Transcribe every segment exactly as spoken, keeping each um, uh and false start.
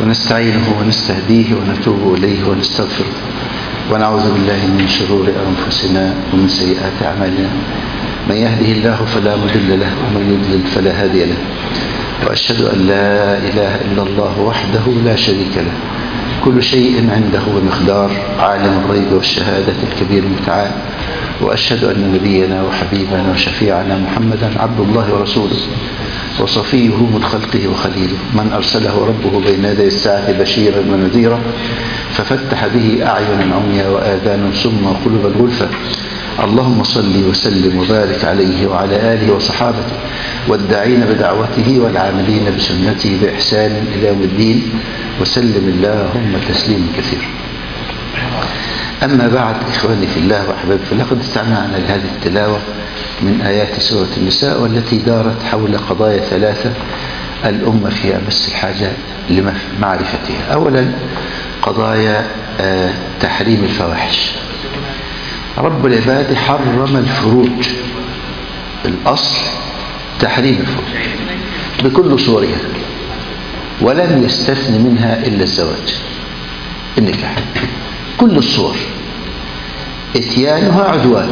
ونستعينه ونستهديه ونتوب إليه ونستغفره ونعوذ بالله من شرور أنفسنا ومن سيئات أعمالنا. من يهده الله فلا مضل له ومن يضلل فلا هادي له، وأشهد أن لا إله إلا الله وحده لا شريك له، كل شيء عنده بمقدار، عالم الغيب والشهادة الكبير المتعال. وأشهد أن نبينا وحبيبنا وشفيعنا محمدا عبد الله ورسوله وصفيه من خلقه وخليله، من أرسله ربه بين يدي الساعة بشيرا ونذيرا ففتح به أعينا عميا وآذانا صما وقلوبا غلفا. اللهم صل وسلم وبارك عليه وعلى آله وصحابته والداعين بدعوته والعاملين بسنته بإحسان إلى يوم الدين، وسلم اللهم تسليما كثيرا. أما بعد، إخواني في الله وأحبابي في الله، قد استمعنا لهذه التلاوة من آيات سورة النساء، والتي دارت حول قضايا ثلاثة الأمة في أمس الحاجة لمعرفتها. أولا، قضايا تحريم الفواحش. رب العباد حرم الفروج، الأصل تحريم الفروج بكل صورها، ولم يستثن منها إلا الزواج، النكاح، كل الصور اتيانها عدوان،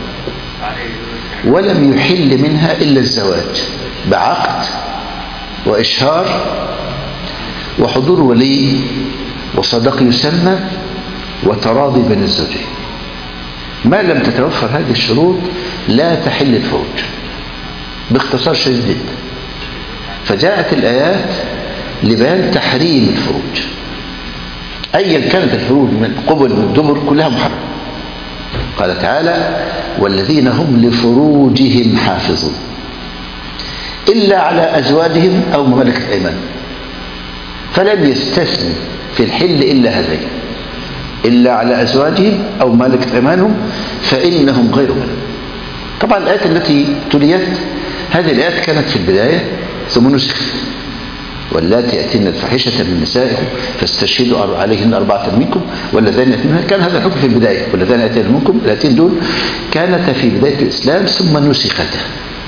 ولم يحل منها إلا الزواج بعقد وإشهار وحضور ولي وصدق يسمى وتراضي بين الزوجين. ما لم تتوفر هذه الشروط لا تحل الفروج، باختصار شديد جدا. فجاءت الآيات لبيان تحريم الفروج، أيا كانت الفروج من قبل من دبر كلها محرمة. قال تعالى: والذين هم لفروجهم حافظون إلا على أزواجهم أو ما ملكت أيمانهم. فلم يستثني في الحل إلا هذين، إلا على أزواجهم أو ملكت أيمانهم فإنهم غير منهم. طبعا الآيات التي تليت، هذه الآيات كانت في البداية ثم نسخت: واللاتي يأتين الفاحشة من نسائكم فاستشهدوا عليهن أربعة منكم واللذان يأتين. كان هذا الحكم في البداية، واللذان يأتين منكم، الآيتين دول كانت في بداية الإسلام ثم نسختا.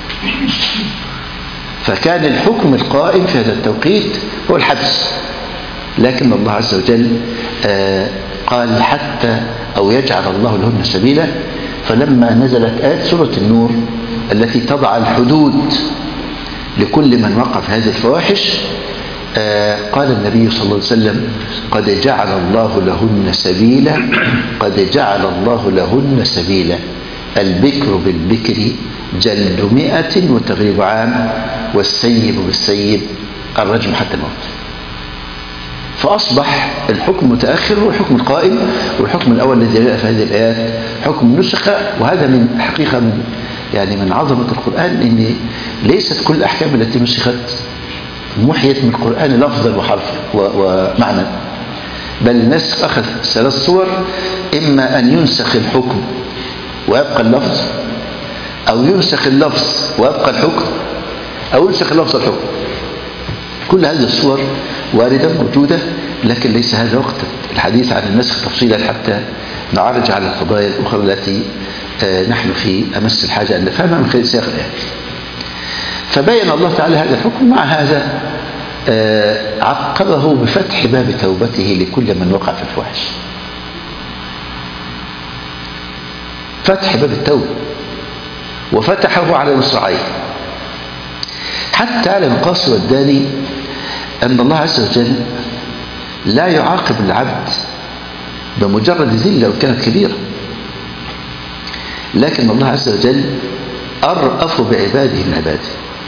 فكان الحكم القائم في هذا التوقيت هو الحبس، لكن الله عز وجل آه قال حتى أو يجعل الله لهن سبيلا. فلما نزلت آية سورة النور التي تضع الحدود لكل من وقع في هذه الفواحش، آه قال النبي صلى الله عليه وسلم: قد جعل الله لهن سبيلا، قد جعل الله لهن سبيلا، البكر بالبكر جلد مئة وتغريب عام، والسيب بالسيب الرجم حتى الموت. فأصبح الحكم متأخر والحكم القائم، والحكم الأول الذي جاء في هذه الآيات حكم نسخ. وهذا من حقيقة من يعني من عظمة القرآن، إن ليست كل الأحكام التي نسخت محيت من القرآن لفظا وحرفا ومعنى، بل النسخ أخذ ثلاث صور: إما أن ينسخ الحكم ويبقى اللفظ، أو ينسخ اللفظ ويبقى الحكم، أو ينسخ اللفظ الحكم. كل هذه الصور واردة موجودة، لكن ليس هذا وقت الحديث عن النسخ تفصيلا حتى نعرج على القضايا الأخرى التي نحن في أمس الحاجة أن نفهمها من خلال سياق الآيات. فبين الله تعالى هذا الحكم، مع هذا عقبه بفتح باب توبته لكل من وقع في الفواحش. فتح باب التوبة، وفتحه على مصراعيه، حتى على القاص والداني أن الله عز وجل لا يعاقب العبد بمجرد ذلة لو كانت كبيرة، لكن الله عز وجل أرأف بعباده من عباده،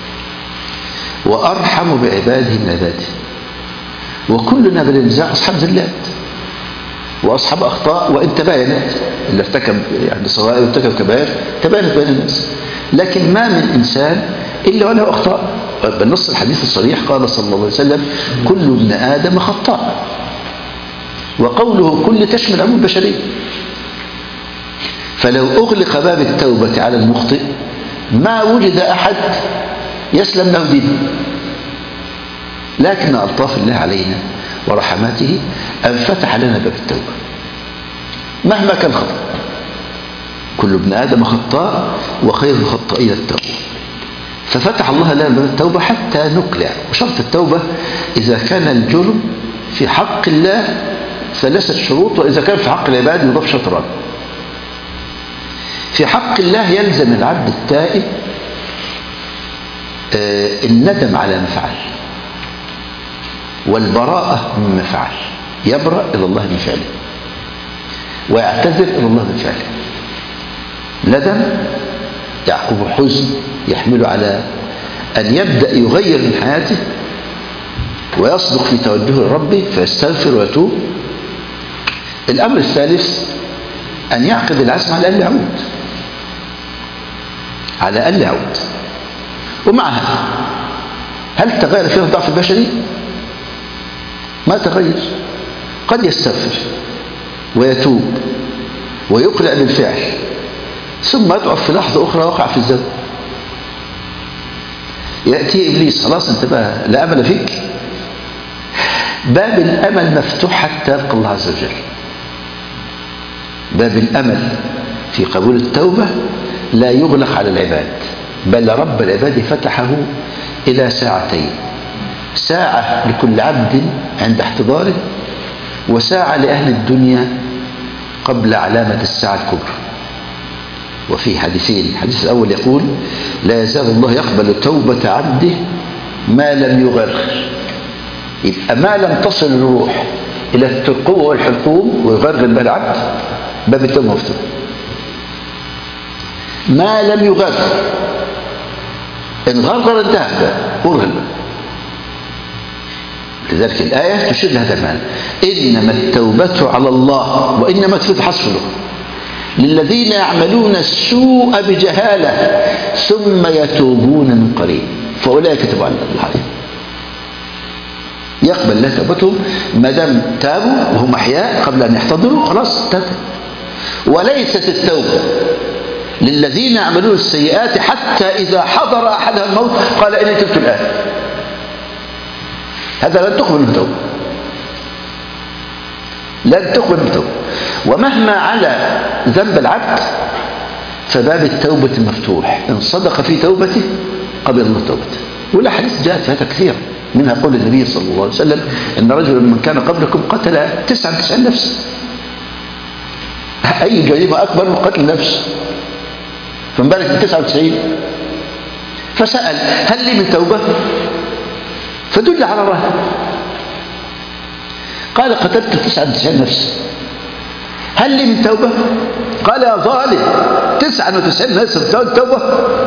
وأرحم بعباده من عباده. وكلنا بالنزاع أصحاب ذلات وأصحاب أخطاء، وإن تباينت، اللي ارتكب يعني صغائر وارتكب كبائر تباينت بين الناس، لكن ما من إنسان إلا وله أخطاء. بالنص الحديث الصريح قال صلى الله عليه وسلم: كل ابن آدم خطاء. وقوله كل تشمل عموم البشرية. فلو أغلق باب التوبة على المخطئ ما وجد أحد يسلم له دينه، لكن ألطاف الله علينا ورحماته أن فتح لنا باب التوبة مهما كان خطأ. كل ابن آدم خطاء وخير الخطائين التوبة. ففتح الله لنا باب التوبة حتى نقلع. وشرط التوبة إذا كان الجرم في حق الله ثلاثة شروط، وإذا كان في حق العباد يضاف شطران. في حق الله يلزم العبد التائب الندم على ما فعل والبراءة مما فعل، يبرأ إلى الله من فعله ويعتذر إلى الله من فعله. ندم يعقب حزن يحمله على أن يبدأ يغير من حياته ويصدق في توجهه لربه فيستغفر ويتوب. الأمر الثالث أن يعقد العزم على أن يعود، على أن يعود. ومع هذا هل تغير فيه الضعف البشري؟ ما تغير. قد يستغفر ويتوب ويقلع بالفعل، ثم يضعف في لحظة أخرى وقع في الذنب. يأتي إبليس، خلاص أنت بقى لا أمل فيك. باب الأمل مفتوح حتى يلقى الله عز وجل. باب الأمل في قبول التوبة لا يغلق على العباد، بل رب العباد فتحه إلى ساعتين: ساعة لكل عبد عند احتضاره، وساعة لأهل الدنيا قبل علامة الساعة الكبرى. وفي حديثين، الحديث الأول يقول: لا يزال الله يقبل توبة عبده ما لم يغرغر. يبقى ما لم تصل الروح إلى الترقوة والحلقوم ويغرغر بها العبد، باب التوبة مفتوح. ما لم يغرغر، إن غرغر انتهى، غرغر. لذلك الآية تشير لهذا المعنى: إنما التوبة على الله، وإنما تفيد حصف له، للذين يعملون السوء بجهالة ثم يتوبون من قريب فأولئك يتوب على الله عليهم. يقبل الله توبتهم ما دام تابوا وهم أحياء قبل أن يحتضروا، خلاص تاب. وليست التوبة للذين يعملون السيئات حتى إذا حضر أحدهم الموت قال إني تبت الآن. هذا لن تقبل التوبة، لن تقبل التوبة. ومهما على ذنب العبد فباب التوبة مفتوح، إن صدق في توبته قبل الله توبته. والأحاديث جاءت في هذا كثيرا، منها قول النبي صلى الله عليه وسلم: إن رجلا من كان قبلكم قتل تسعة وتسعين نفسا. أي جريمة أكبر من قتل نفس؟ فمن بالك من تسعة وتسعين؟ فسأل: هل لي من توبة؟ فدل على الله. قال: قتلت تسعة وتسعين نفسا، هل لي من توبة؟ قال: يا ظالم، تسعة وتسعين نفسا توبة؟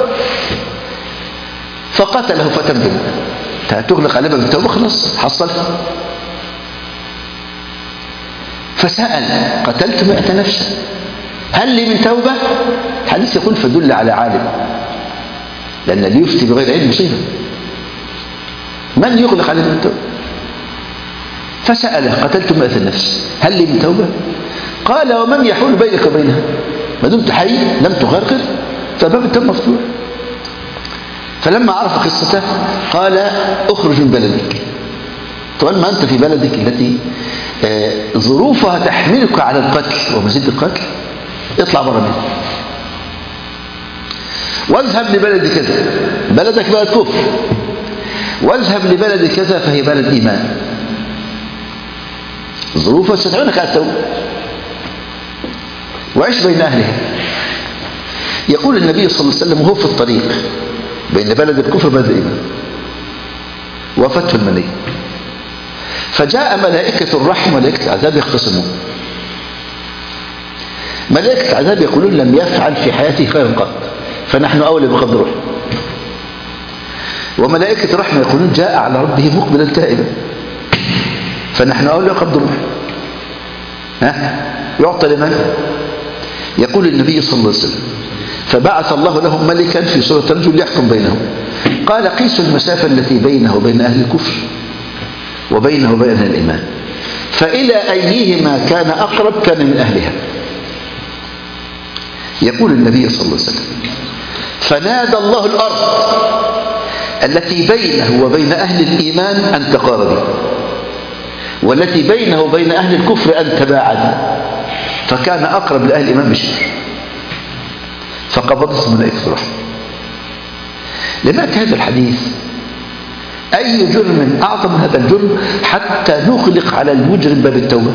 فقتله فتم به. تغلق على باب التوبة، خلاص حصلها. فسأل: قتلت مئة نفسا، هل لي من توبة؟ الحديث يقول: فدل على عالم، لأن اللي يفتي بغير علم مصيبة. من يغلق عليه من توبة؟ فسأله: قتلت مئة نفس، هل لي من توبة؟ قال: ومن يحول بينك وبينها؟ ما دمت حي لم تغرغر فباب التوبة مفتوح. فلما عرف قصته قال: اخرج من بلدك. طالما أنت في بلدك التي ظروفها تحملك على القتل ومزيد القتل، اطلع بره منها واذهب لبلد كذا. بلدك بلد كفر، واذهب لبلد كذا فهي بلد إيمان. ظروفها ستعينك على التوبة، وعيش بين أهلها. يقول النبي صلى الله عليه وسلم وهو في الطريق بين بلد الكفر وبلد الإيمان، وافته المنية، فجاء ملائكة الرحمة وملائكة العذاب يختصمون. ملائكة العذاب يقولون: لم يفعل في حياته خيرا قط، فنحن أولى بقبض روحه. وملائكة الرحمة يقولون: جاء على ربه مقبلا تائبا، فنحن أولى بقبض روحه. ها؟ يعطى لمن؟ يقول النبي صلى الله عليه وسلم: فبعث الله لهم ملكا في صورة رجل يحكم بينهم، قال: قيسوا المسافة التي بينه وبين أهل الكفر وبينه وبين أهل الإيمان، فإلى أيهما كان أقرب كان من أهلها. يقول النبي صلى الله عليه وسلم: فنادى الله الأرض التي بينه وبين أهل الإيمان أن تقاربي، والتي بينه وبين أهل الكفر أن تباعدي، فكان أقرب لأهل الإيمان بشبر، فقبضت ملائكة الرحمة. لذلك هذا الحديث أي جرم أعظم من هذا الجرم حتى نغلق على المجرم باب التوبة؟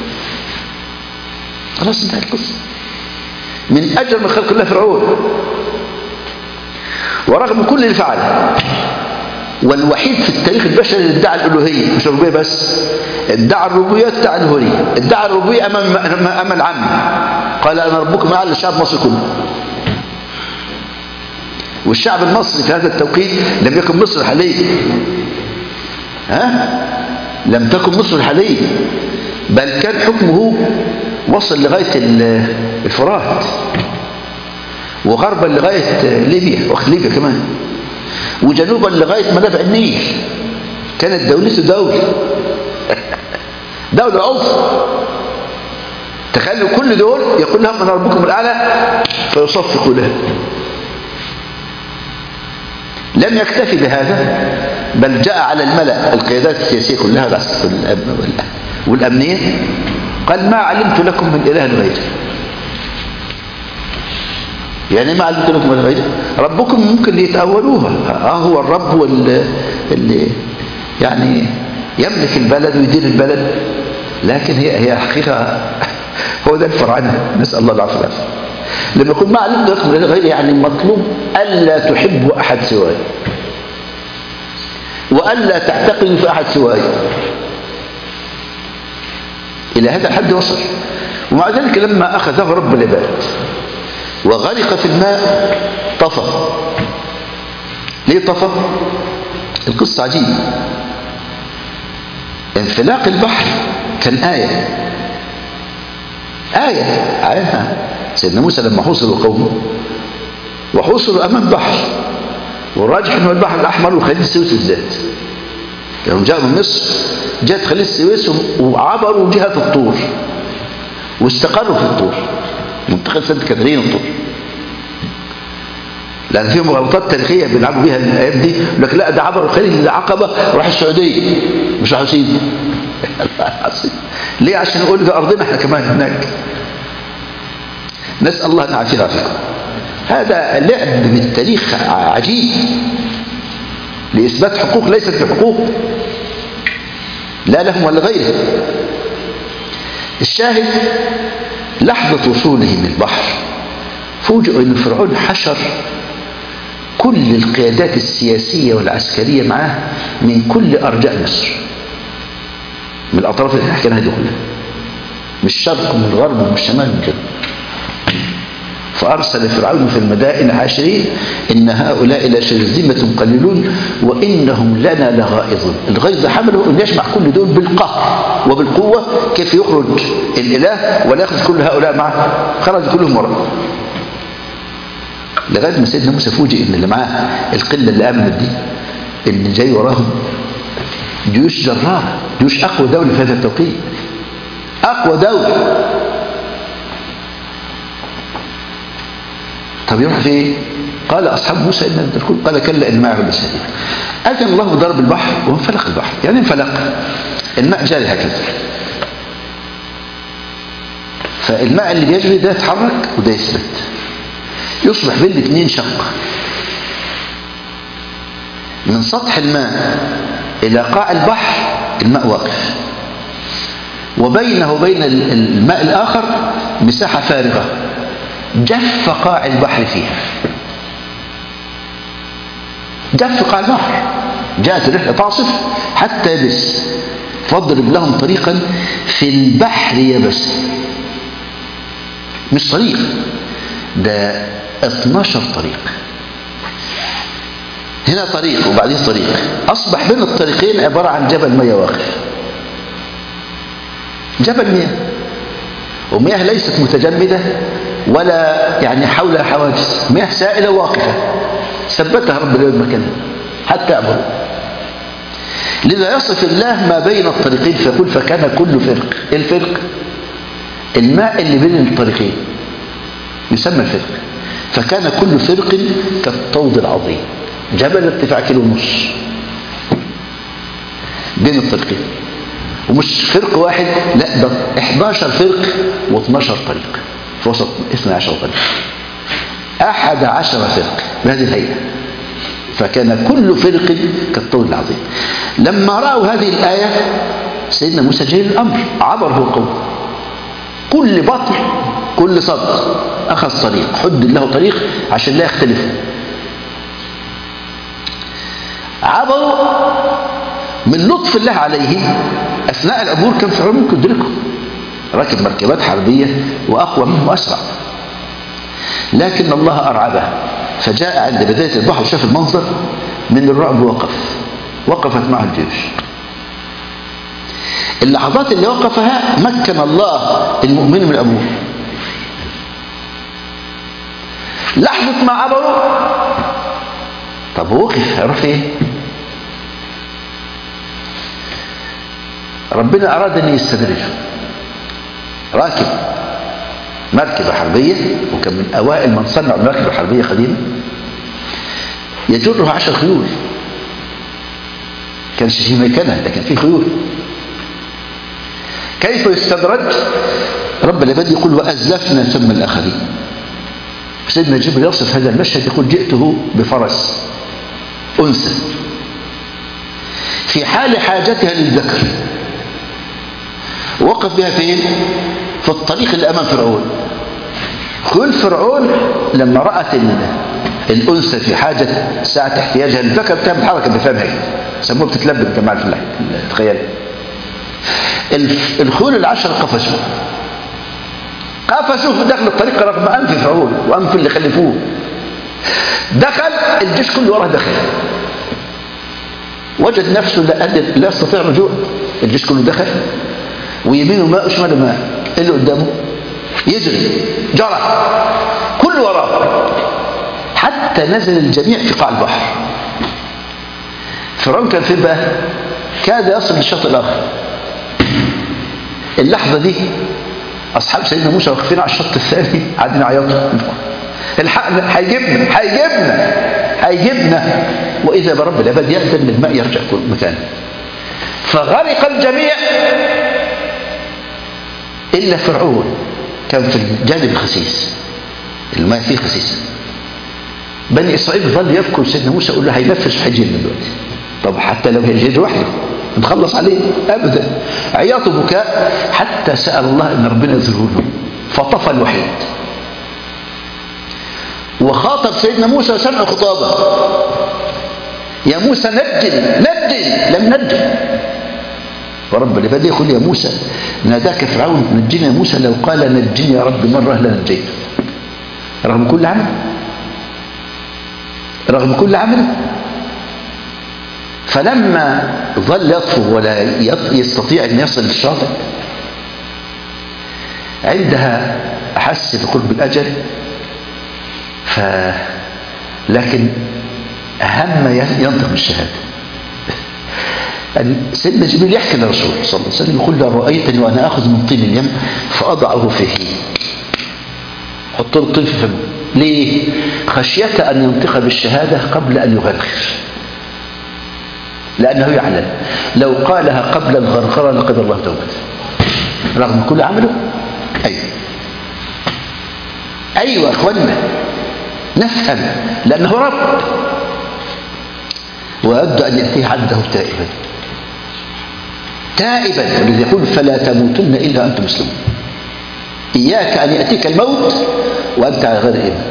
خلاص انتهت القصة. من أجرم خلق الله فرعون، ورغم كل اللي فعله، والوحيد في التاريخ البشري اللي ادعى الألوهية، مش الربوبية بس، ادعى الربوبية ادعى الألوهية، ادعى الربوبية أمام أمام العام، قال أنا ربكم الأعلى للشعب مصر كله. والشعب المصري في هذا التوقيت لم يكن مصر الحالية، ها؟ لم تكن مصر الحالية، بل كان حكمه وصل لغاية الفرات، وغربا لغاية ليبيا، واخد ليبيا كمان، وجنوبا لغاية منابع النيل. كانت دولته دولة دولة عظمى. تخيلوا كل دول يقول لهم أنا ربكم الأعلى فيصفقوا له. لم يكتفي بهذا، بل جاء على الملأ القيادات السياسية كلها والأمنية، قال ما علمت لكم من إله غيري. يعني ما علمت لكم من غيري، ربكم ممكن يتأولوها، اه هو الرب اللي يعني يملك البلد ويدير البلد، لكن هي هي حقيقة هو ده الفرعنة، نسأل الله العافية والعافية. لما يكون ما علمت لكم من إله غيري يعني مطلوب ألا تحبوا أحد سواي، وألا تعتقدوا في أحد سواي. إلى هذا الحد وصل. ومع ذلك لما أخذه رب العباد وغرق في الماء طفى. ليه طفى؟ القصة عجيبة. انفلاق البحر كان آية آية آية سيدنا موسى لما حوصلوا قومه وحوصلوا أمام بحر، والراجح أنه البحر الأحمر وخليج السويس بالذات، كانوا جاءوا من مصر جاءت خليج السويس وعبروا جهة الطور واستقروا في الطور، منطقة سانت كاترين الطور، لأن فيهم مغالطات تاريخية بيلعبوا بيها الأيام دي، يقول لك لا ده عبروا خليج العقبة راح السعودية مش راح سيدي. ليه؟ عشان نقول في أرضنا احنا كمان هناك. نسأل الله أن يعافينا فيكم. هذا لعب بالتاريخ عجيب لإثبات حقوق ليست بحقوق لا لهم ولا غيرهم. الشاهد لحظة وصولهم البحر فوجئوا أن فرعون حشر كل القيادات السياسية والعسكرية معاه من كل أرجاء مصر، من الأطراف اللي حكيناها دي كلها، من الشرق ومن الغرب ومن الشمال من كده. فأرسل فرعون في المدائن عاشرين إن هؤلاء لشرذمة قليلون وإنهم لنا لغائظون. الغيظ حمله أن يجمع كل دول بالقهر وبالقوة. كيف يخرج الإله ولا يأخذ كل هؤلاء معه؟ خرج كلهم وراء، لغاية ما سيدنا موسى فوجئ إن اللي معاه القلة اللي آمنت دي إن جاي وراهم جيوش جرارة، جيوش أقوى دولة في هذا التوقيت، أقوى دولة. طب يروح فين؟ قال أصحاب موسى إن ندركون، قال كلا إن معي رب سديد. أذن الله بضرب البحر وانفلق البحر. يعني انفلق الماء جاري هكذا، فالماء اللي بيجري ده يتحرك وده يثبت، يصبح بين الاثنين شق. من سطح الماء إلى قاع البحر الماء واقف، وبينه وبين الماء الآخر مساحة فارغة جف قاع البحر فيها. جف قاع البحر، جاءت الريح تعصف حتى يبس، فاضرب لهم طريقا في البحر يبس. مش طريق ده اثناشر طريق، هنا طريق وبعدين طريق، أصبح بين الطريقين عبارة عن جبل مياه واقف، جبل مياه، ومياه ليست متجمدة ولا يعني حولها حواجز، مياه سائلة واقفة ثبتها رب العالمين مكانها حتى يعبروا. لذا يصف الله ما بين الطريقين فيقول فكان كل فرق. الفرق الماء اللي بين الطريقين يسمى الفرق، فكان كل فرق كالطود العظيم، جبل ارتفاع كيلو ونص بين الطريقين، ومش فرق واحد، لا ده احد عشر فرق واثناشر طريق في وسط اثني عشر طريق، احد عشر فرق بهذه الهيئة فكان كل فرق كالطول العظيم. لما رأوا هذه الآية سيدنا موسى جاي الأمر، عبر هو قوم، كل بطن كل صد أخذ طريق، حد له طريق عشان لا يختلفوا. عبروا من لطف الله عليه، أثناء العبور كان فرعون ممكن يدركه، راكب مركبات حربية وأقوى منه وأسرع، لكن الله أرعبه، فجاء عند بداية البحر شاف المنظر من الرعب وقف، وقفت معه الجيوش. اللحظات اللي وقفها مكن الله المؤمن من العبور. لحظة ما عبروا، طب وقف هيروح فين؟ ربنا أراد أن يستدرجه. راكب مركبة حربية، وكان من أوائل من صنعوا المركبة الحربية قديما، يجره عشر خيول، كانش في ميكنة لكن في خيول. كيف يستدرج؟ رب العباد يقول وأزلفنا ثم الآخرين. سيدنا جبريل يوصف هذا المشهد يقول جئته بفرس أنثى في حال حاجتها للذكر، وقف بها فين؟ في الطريق اللي أمام فرعون. خيول فرعون لما رأت الأنثى في حاجة ساعة احتياجها للذكر بتعمل حركة بفمها هيك، سموها بتتلبد جماعة الفلاح. تخيل الخيول العشر قفشوا قفشوا في داخل الطريق رغم أنف فرعون وأنف اللي خلفوه. دخل الجيش كله وراه، دخل وجد نفسه لا لا يستطيع الرجوع. الجيش كله دخل، ويمينه ماء وشماله ماء، اللي قدامه يجري، جرى كله وراه حتى نزل الجميع في قاع البحر. فرعون كان فين بقى؟ كاد يصل للشاطئ الآخر. اللحظة دي أصحاب سيدنا موسى واقفين على الشط الثاني قاعدين يعيطوا، الحقنا، هيجيبنا هيجيبنا هيجيبنا. وإذا برب العباد يأذن للماء يرجع مكانه، فغرق الجميع إلا فرعون، كان في الجانب الخسيس، الماء فيه خسيس. بني إسرائيل ظل يذكر سيدنا موسى يقول له هينفذ وهيجي لنا دلوقتي. طب حتى لو هيجي لوحده نخلص عليه؟ أبدا. عياط وبكاء حتى سأل الله أن ربنا يظهره له، فطفى الوحيد وخاطب سيدنا موسى وسمع خطابه: يا موسى نجل نجل. لم نجل. ورب العباد يقول: يا موسى ناداك فرعون نجني يا موسى، لو قال نجني يا رب مرة لنجيته. رغم كل عمل، رغم كل عمل. فلما ظل يطفو ولا يستطيع أن يصل للشاطئ، عندها أحس بقرب الأجل، ف لكن أهم ينطق بالشهادة. سيدنا جبريل يحكي للرسول صلى الله عليه وسلم يقول له: رأيتني وأنا آخذ من طين اليم فأضعه في حين، حط له الطين في فمه. ليه؟ خشية أن ينطق بالشهادة قبل أن يغرغر، لأنه يعلم لو قالها قبل الغرغرة لقد الله توبته. رغم كل عمله. أيوة أيوة أخوانا نفهم، لأنه رب ويود أن يأتيه عبده تائبا تائبا، الذي يقول: فلا تموتن إلا أنتم مسلمون. إياك أن يأتيك الموت وأنت على غير إيمان.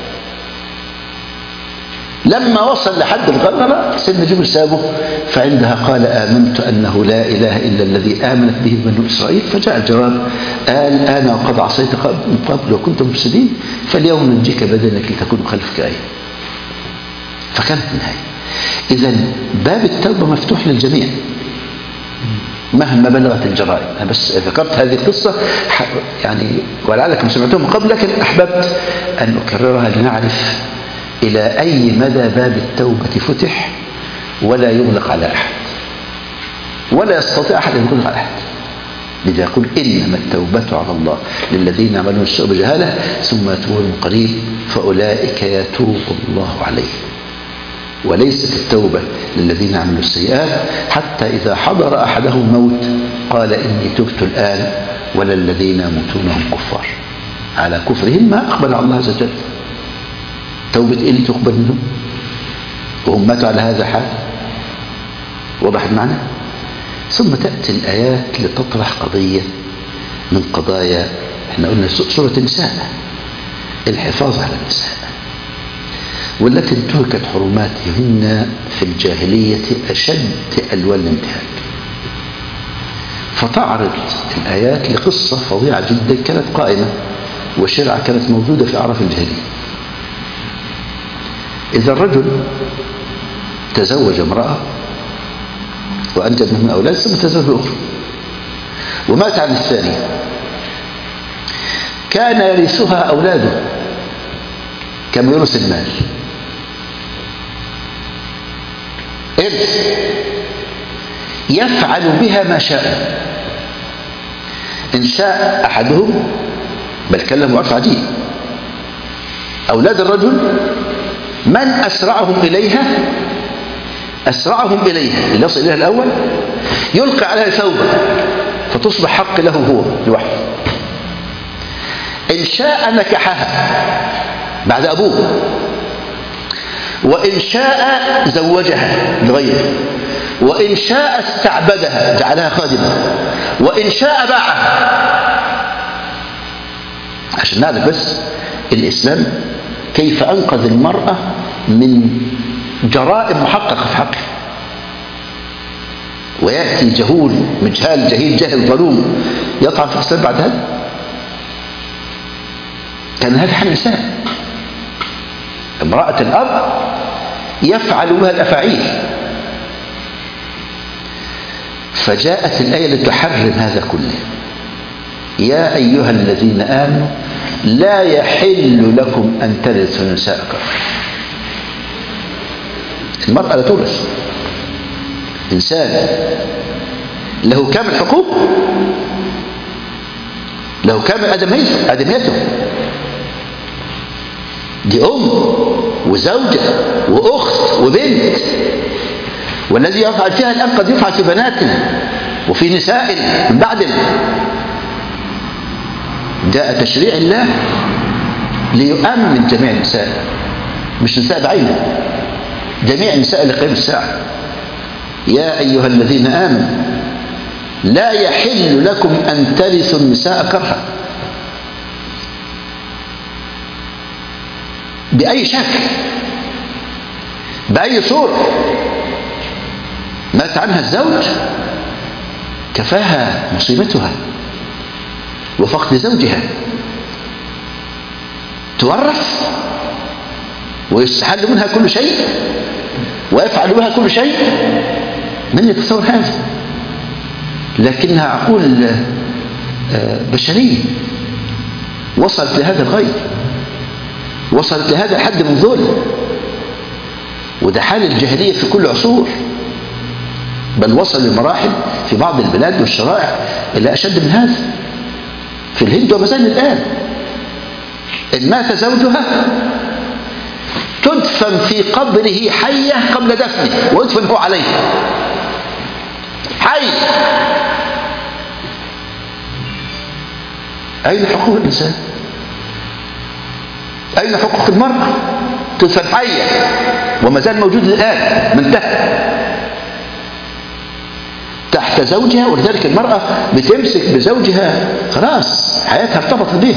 لما وصل لحد الغرغرة سيدنا جبريل سابه، فعندها قال: آمنت أنه لا إله إلا الذي آمنت به بنو إسرائيل. فجاء الجواب: قال: أنا وقد عصيت من قبل وكنت مفسدين، فاليوم ننجيك بدنك لتكون خلفك آية. فكانت النهاية. إذا باب التوبة مفتوح للجميع مهما بلغت الجرائم. أنا بس ذكرت هذه القصة يعني ولعلكم سمعتم قبل، لكن أحببت أن أكررها لنعرف إلى أي مدى باب التوبة فتح ولا يغلق على أحد، ولا يستطيع أحد أن يغلق على أحد. لذا يقول: إنما التوبة على الله للذين يعملون السوء بجهالة ثم يتوبون من قريب فأولئك يتوب الله عليهم. وليست التوبة للذين عملوا السيئات حتى إذا حضر أحدهم الموت قال: إني تبت الآن، ولا الذين يموتون هم كفار على كفرهم ما أقبل على الله عز وجل. توبة إيه اللي تقبل منهم؟ وهم ماتوا على هذا الحال. وضح المعنى. ثم تأتي الآيات لتطرح قضية من قضايا، احنا قلنا سورة النساء الحفاظ على النساء، والتي انتهكت حرماتهن في الجاهلية أشد ألوان الانتهاك. فتعرض الآيات لقصة فظيعة جدا كانت قائمة، وشرعة كانت موجودة في أعراف الجاهلية. إذا الرجل تزوج امرأة وأنجب منها أولاد ثم تزوج أخرى ومات عن الثانية، كان يرثها أولاده كما يرث المال، إرث يفعل بها ما شاء. إن شاء أحدهم، بل كلم عرف عجيب، أولاد الرجل من أسرعهم إليها أسرعهم إليها اللي يصل إليها الأول يلقي عليها ثوبا فتصبح حق له هو لوحده. إن شاء نكحها بعد أبوه، وإن شاء زوجها لغيره، وإن شاء استعبدها جعلها خادمة، وإن شاء باعها. عشان نعرف بس الإسلام كيف أنقذ المرأة من جرائم محققة في حقها. ويأتي جهول مجهال جهيل جاهل ظلوم يطعن في الإسلام بعد هذا. كان هذا حال الإنسان، امرأة الأب يفعل بها الأفاعيل. فجاءت الآية لتحرم هذا كله. يا أيها الذين آمنوا لا يحل لكم أن ترثوا النساء كرها. المرأة لا تورث. إنسان له كامل حقوق، له كامل آدميته، دي أم وزوجة وأخت وبنت، والذي يفعل فيها الآن قد يفعل في بناتنا وفي نساء من بعدنا. جاء تشريع الله ليؤمن جميع النساء، مش نساء بعينه، جميع النساء لقيام الساعة. يا أيها الذين آمنوا لا يحل لكم أن ترثوا النساء كرها بأي شكل بأي صورة. مات عنها الزوج كفاها مصيبتها وفقد زوجها، تورث ويستحل منها كل شيء ويفعل بها كل شيء. من يتصور هذا؟ لكنها عقول بشرية وصلت لهذا الغاية، وصلت لهذا الحد من الظلم. وده حال الجاهلية في كل عصور، بل وصل لمراحل في بعض البلاد والشرائع إلى أشد من هذا. في الهند وما زال الآن إن مات زوجها تدفن في قبره حية قبل دفنه ويدفن هو عليه حي. أين حقوق الإنسان؟ أين حقوق المرأة؟ تدفن حية وما زال موجود الآن، ما انتهى، تحت زوجها. ولذلك المرأة بتمسك بزوجها خلاص حياتها ارتبطت به.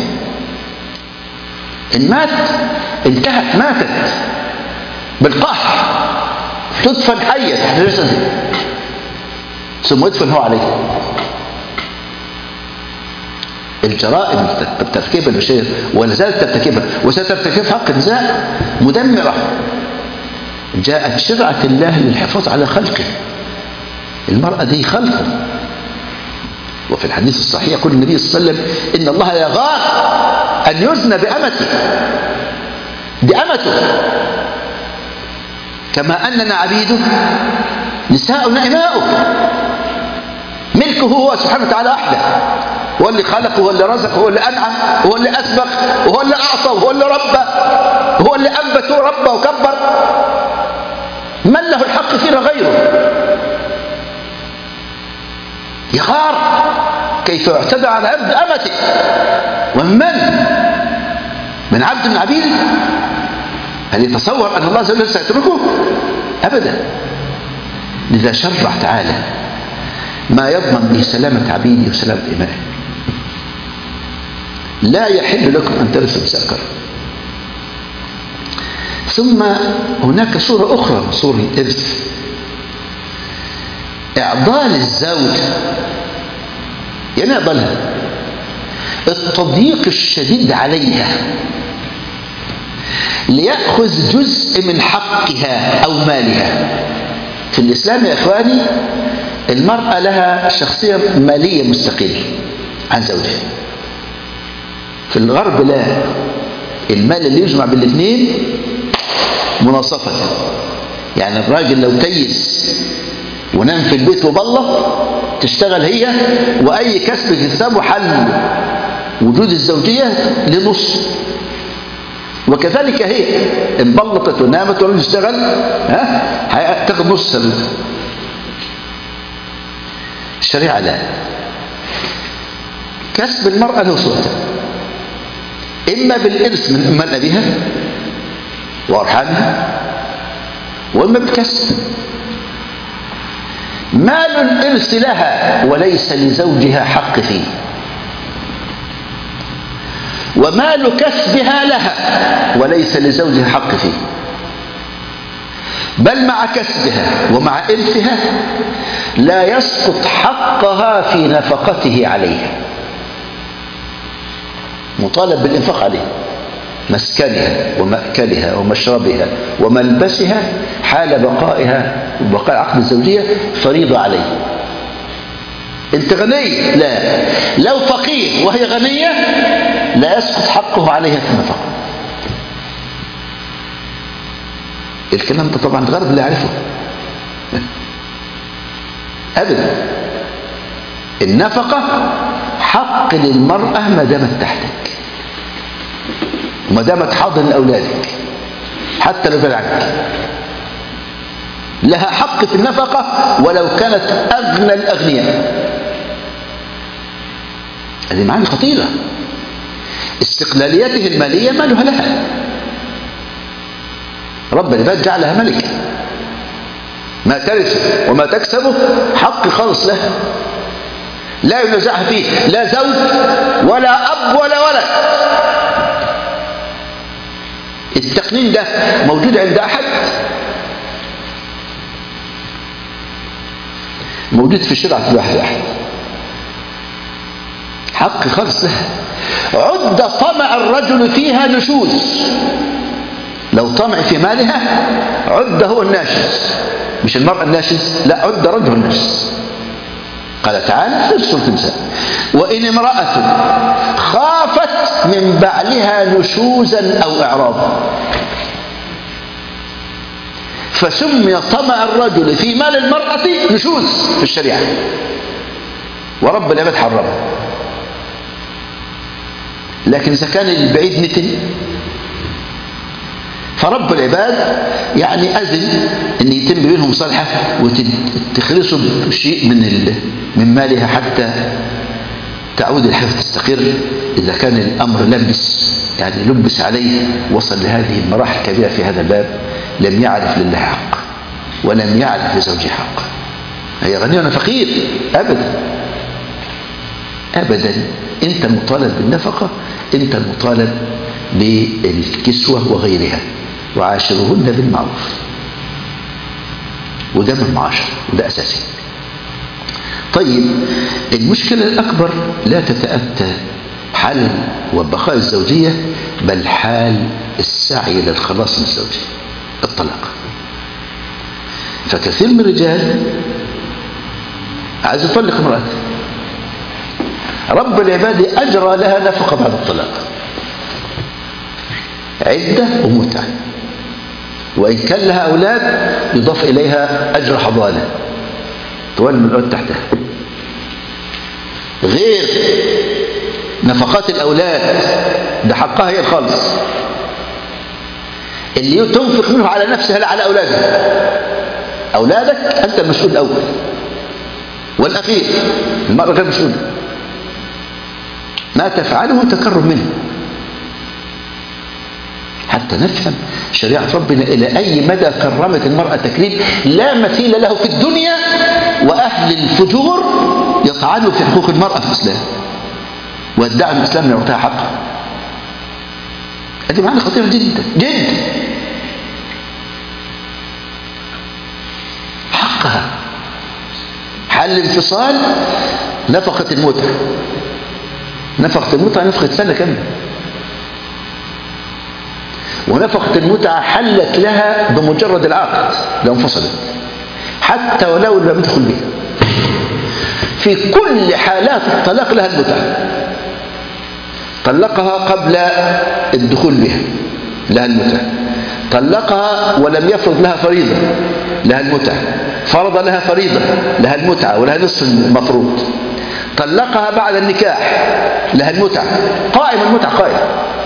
إن مات انتهت، ماتت بالقهر، تدفن حية تحت جسده ثم يدفن هو عليه. الجرائم ترتكبها البشرية ولا زالت ترتكبها وسترتكب حق النساء مدمرة. جاءت شرعة الله للحفاظ على خلقه. المرأة دي خلقه. وفي الحديث الصحيح يقول النبي صلى الله عليه وسلم إن الله يغار أن يزنى بأمته، بأمته، كما أننا عبيده نساؤنا إماؤه. ملكه هو سبحانه وتعالى وحده، هو اللي خلق، هو اللي رزق، هو اللي أنعم، هو اللي أسبق، وهو اللي أعطى، وهو اللي ربى، هو اللي أنبت وربى وكبر. من له الحق فينا غيره؟ يغار كيف يعتدى على عبد أمته. ومن من؟ من عبد من عبيده. هل يتصور أن الله عز وجل سيتركه؟ أبدا. لذا شرع تعالى ما يضمن به سلامة عبيده وسلامة إمائه. لا يحل لكم أن ترثوا بسكر. ثم هناك صورة أخرى من صور الإرث، إعضال الزوج. يعني إعضالها التضييق الشديد عليها ليأخذ جزء من حقها أو مالها. في الإسلام يا إخواني المرأة لها شخصية مالية مستقلة عن زوجها. في الغرب لا، المال اللي يجمع بالاثنين مناصفة. يعني الراجل لو تيس ونام في البيت وبلط تشتغل هي، وأي كسب يكسبه حل وجود الزوجية لنص. وكذلك هي ان بلطت ونامت ولم تشتغل ها تاخد نص ثروتها. الشريعة لا، كسب المرأة له صورتين، إما بالإرث من من أبيها وأرحامها، وإما بالكسب. مال الإرث لها وليس لزوجها حق فيه، ومال كسبها لها وليس لزوجها حق فيه، بل مع كسبها ومع إرثها لا يسقط حقها في نفقته عليها. مطالب بالإنفاق عليه، مسكنها ومأكلها ومشربها وملبسها حال بقائها وبقاء عقد الزوجية فريضة عليه. انت غني؟ لا. لو فقير وهي غنية لا يسقط حقه عليها في النفقة. الكلام ده طبعا الغرب لا يعرفه أبدا. النفقة حق للمرأة ما دامت تحتك وما دامت حاضن أولادك، حتى لو كان عنك لها حق في النفقة ولو كانت أغنى الأغنياء. هذه معاني خطيرة. استقلاليته المالية مالها لها، رب العباد جعلها ملكة، ما ترثه وما تكسبه حق خالص لها، لا ينازعها فيه لا زوج ولا أب ولا ولد. التقنين ده موجود عند أحد؟ موجود في شرعة الواحد أحد، حق خالص لها. عد طمع الرجل فيها نشوز. لو طمع في مالها عد هو الناشز، مش المرأة الناشز، لا، عد رجل الناشز. قال تعالى في سورة النساء: وإن امرأة خافت من بعلها نشوزا أو إعراضا. فسمي طمع الرجل في مال المرأة نشوز في الشريعة، ورب العباد حرمه. لكن إذا كان البعيد نتن فرب العباد يعني أذن أن يتم بينهم مصالحة وتخلصوا شيء من من مالها حتى تعود الحياة تستقر. إذا كان الأمر لبس يعني لبس عليه وصل لهذه المراحل الكبيرة في هذا الباب، لم يعرف لله حق ولم يعرف لزوجه حق. هي غنية وأنا فقير؟ أبدا أبدا. أنت المطالب بالنفقة، أنت المطالب بالكسوة وغيرها، وعاشرهن بالمعروف. وده من المعاشر وده أساسي. طيب المشكلة الأكبر لا تتأتى حال وبقاء الزوجية، بل حال السعي للخلاص من الزوجية، الطلاق. فكثير من الرجال عايز يطلق امرأته، رب العباد أجرى لها نفقة بعد الطلاق، عدة ومتعة، وإن كان لها أولاد يضاف إليها أجر حضانة طوال من الأولاد تحتها، غير نفقات الأولاد ده حقها هي الخالص اللي تنفق منه على نفسها لا على أولادها. أولادك أنت المسؤول الأول والأخير، المرأة غير مسؤولة. ما تفعله تكرم منه، حتى نفهم شريعة ربنا إلى أي مدى كرمت المرأة تكريم لا مثيل له في الدنيا، وأهل الفجور يطعنوا في حقوق المرأة في الإسلام ويدعوا الإسلام يعطيها حقها. هذه معنى خطيرة جدا جدا. حقها حل الانفصال، نفقة المتعة، نفقة المتعة نفقة سنة كاملة، ونفقة المتعة حلت لها بمجرد العقد لو انفصلت حتى ولو لم يدخل بها. في كل حالات الطلاق لها المتعة. طلقها قبل الدخول بها لها المتعة، طلقها ولم يفرض لها فريضة لها المتعة، فرض لها فريضة لها المتعة ولها نصف المفروض، طلقها بعد النكاح لها المتعة، قائم المتعة قائم.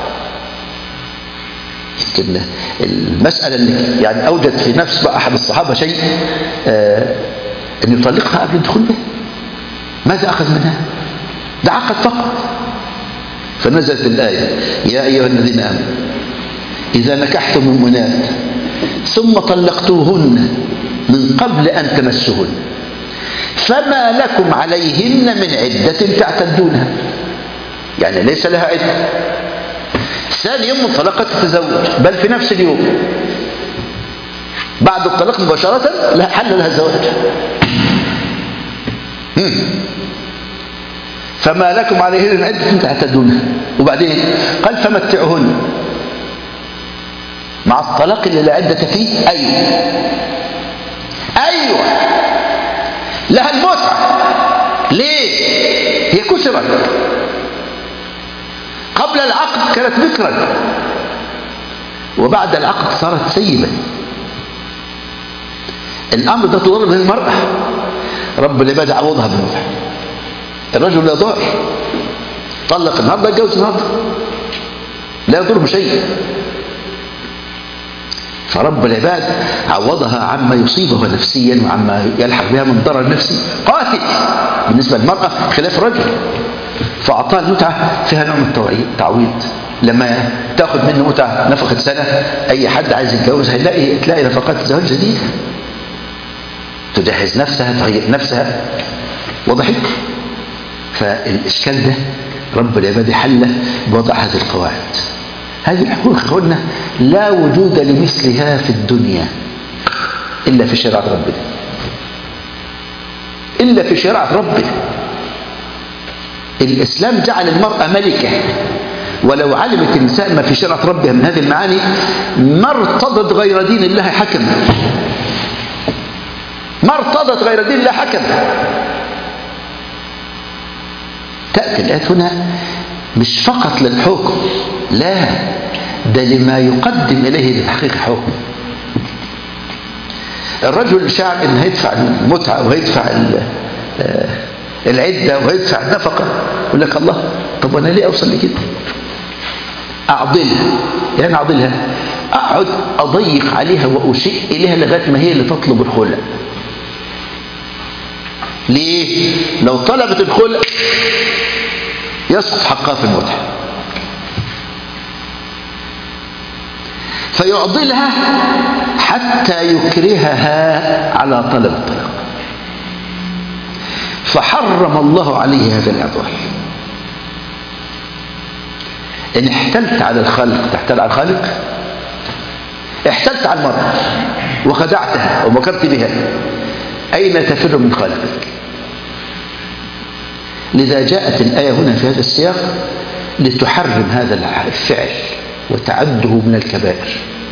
يمكن المسألة اللي يعني أوجد في نفس أحد الصحابة شيء آه أن يطلقها قبل الدخول بها. ماذا أخذ منها؟ ده عقد فقط. فنزلت الآية يا أيها الذين آمنوا إذا نكحتم المؤمنات ثم طلقتوهن من قبل أن تمسهن فما لكم عليهن من عدة تعتدونها، يعني ليس لها عدة. ثاني يوم طلقت تتزوج، بل في نفس اليوم بعد الطلاق مباشرة لا حل لها الزواج. فما لكم عليهن من عدة تعتدونها. وبعدين قال فمتعهن مع الطلاق اللي لا عدة فيه. أيوة أيوة لها المتعة. ليه؟ هي كسرت. قبل العقد كانت بكرا، وبعد العقد صارت سيبا. الأمر ده تضر به المرأة، رب العباد عوضها بالمتعة. الرجل لا ضار، طلق النهارده اتجوز النهارده لا يضر بشيء، فرب العباد عوضها عما يصيبها نفسيا وعما يلحق بها من ضرر نفسي قاتل بالنسبة للمرأة خلاف الرجل. فأعطاها المتعة فيها نوع من التعويض. لما تاخد منه متعة نفقة سنة، أي حد عايز يتجوز هيلاقي تلاقي نفقات زواج جديدة، تجهز نفسها تهيئ نفسها. وضحت؟ فالإشكال ده رب العباد حله بوضع هذه القواعد. هذه الحقوق قلنا لا وجود لمثلها في الدنيا إلا في شريعة ربنا، إلا في شريعة ربنا. الإسلام جعل المرأة ملكة، ولو علمت النساء ما في شريعة ربها من هذه المعاني ما ارتضت غير دين الله حكما، ما ارتضت غير دين الله حكما. تأتي الآيات هنا مش فقط للحكم، لا، ده لما يقدم إليه لتحقيق حكم. الرجل شعر إن هيدفع المتعة وهيدفع العدة وهيدفع النفقة، يقول لك الله طب وأنا ليه أوصل لكده؟ أعضلها، يعني أعضلها أقعد أضيق عليها وأشيء إليها لغاية ما هي اللي تطلب الخلع. ليه؟ لو طلبت الخلع يسقط حقها في المتعة، فيعضلها حتى يكرهها على طلب الطلاق. فحرم الله عليه هذا الإعضال. إن احتلت على الخالق تحتل على الخالق، احتلت على المرأة وخدعتها ومكرت بها، أين تفر من خالقك؟ لذا جاءت الآية هنا في هذا السياق لتحرم هذا الفعل وتعده من الكبائر.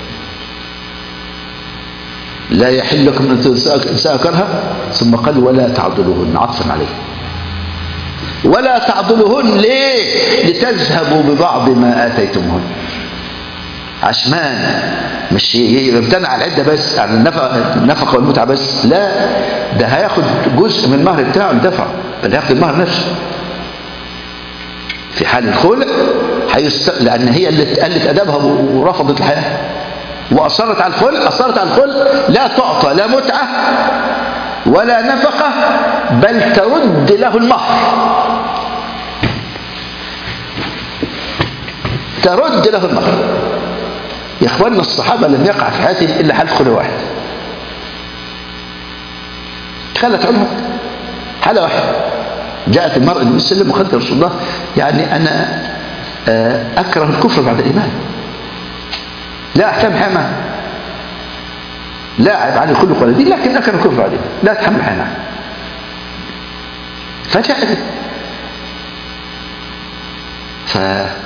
لا يحل لكم أن تنساء كرها، ثم قال ولا تعضلوهن عطفا عليه. ولا تعضلوهن ليه؟ لتذهبوا ببعض ما آتيتمهن. عشمان مش يمتنع على العدة بس، عن النفقة والمتعة بس، لا، ده هياخد جزء من المهر بتاعه الدفع، ده هياخد المهر نفسه. في حال الخلع حيست... لأن هي اللي قلت أدبها ورفضت الحياة وأصرت على الخلع، أصرت على الخلع لا تعطى لا متعة ولا نفقة، بل ترد له المهر، ترد له المهر. يا إخواننا الصحابة لم يقع في حياتهم إلا حالة خلع واحد، خلت عنهم حالة واحدة. جاءت المرأة النبي صلى الله عليه وسلم وقالت يا رسول الله يعني أنا أكره الكفر بعد الإيمان، لا أحكام حياة معه، لا أعب عن الخلق ولا دين، لكن أكره الكفر بعد الإيمان، لا أتحمل حياة معه. فجاءت ف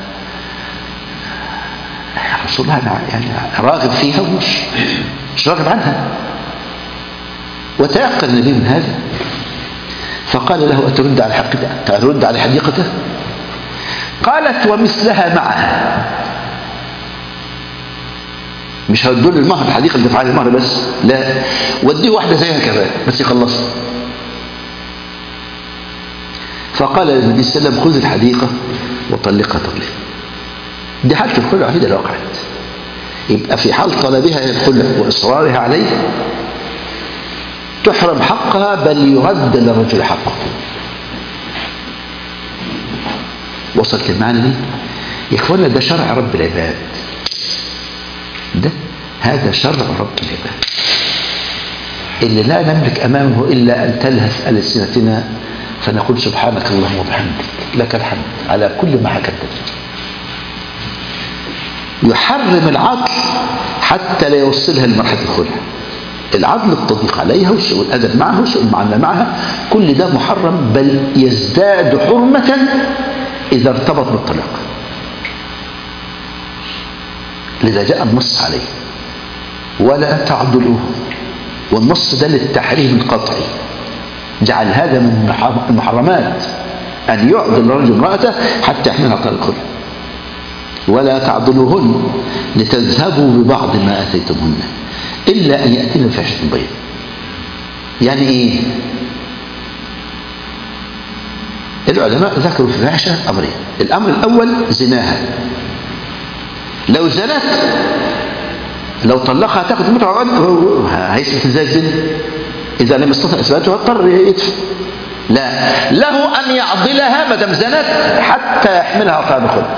رسول الله أنا يعني راغب فيها ومش مش راغب عنها، وتيقن النبي من هذا فقال له أترد على حقيقته؟ ترد على حديقته؟ قالت ومثلها معها. مش هتدل المهر الحديقة اللي دفع عليها المهر بس، لا وديه واحدة زيها كمان بس يخلصها. فقال للنبي صلى الله عليه وسلم خذ الحديقة وطلقها تطليقا. دي حالة الخلع الوحيدة اللي وقعت. يبقى في حال طلبها الخلع وإصرارها عليه تحرم حقها، بل يرد للرجل حقه. وصلت المعنى دي يا إخوانا؟ ده شرع رب العباد، ده هذا شرع رب العباد اللي لا نملك أمامه إلا أن تلهث ألسنتنا فنقول سبحانك اللهم وبحمدك لك الحمد على كل ما حكمت. يحرم العدل حتى لا يوصلها لمرحلة الخلع. العدل التضييق عليها وسوء الأدب معها وسوء المعاملة معها كل ده محرم، بل يزداد حرمة إذا ارتبط بالطلاق. لذا جاء النص عليه ولا تعضلوه، والنص ده للتحريم القطعي، جعل هذا من المحرمات أن يعضل الرجل امرأته حتى يحملها على الخلع. ولا تعضلوهن لتذهبوا ببعض ما آتيتمهن إلا أن يأتين بفاحشة مبينة. يعني إيه؟ العلماء ذكروا في الفاحشة أمرين. الأمر الأول زناها، لو زنت لو طلقها تاخد متعة، هيثبت ازاي الزنا؟ إذا لم يستطع إثباتها اضطر يدفع. لا، له أن يعضلها ما دام زنت حتى يحملها على الخلع.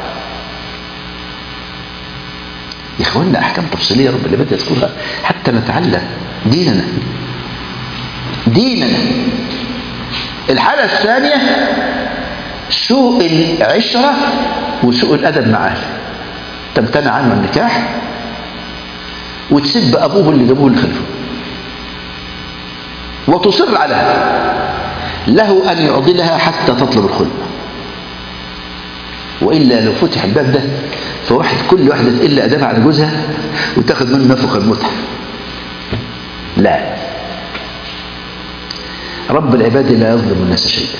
يا إخواننا أحكام تفصيلية رب العباد يذكرها حتى نتعلم ديننا ديننا. الحالة الثانية سوء العشرة وسوء الأدب مع أهله، تمتنع عنه النكاح وتسب أبوه اللي جابوه اللي خلفه وتصر عليها. له أن يعضلها حتى تطلب الخلع، وإلا لو فتح الباب ده فواحد كل واحدة تقل أدبها على جوزها وتاخد منه نفقة المتعة. لا، رب العباد لا يظلم الناس شيئا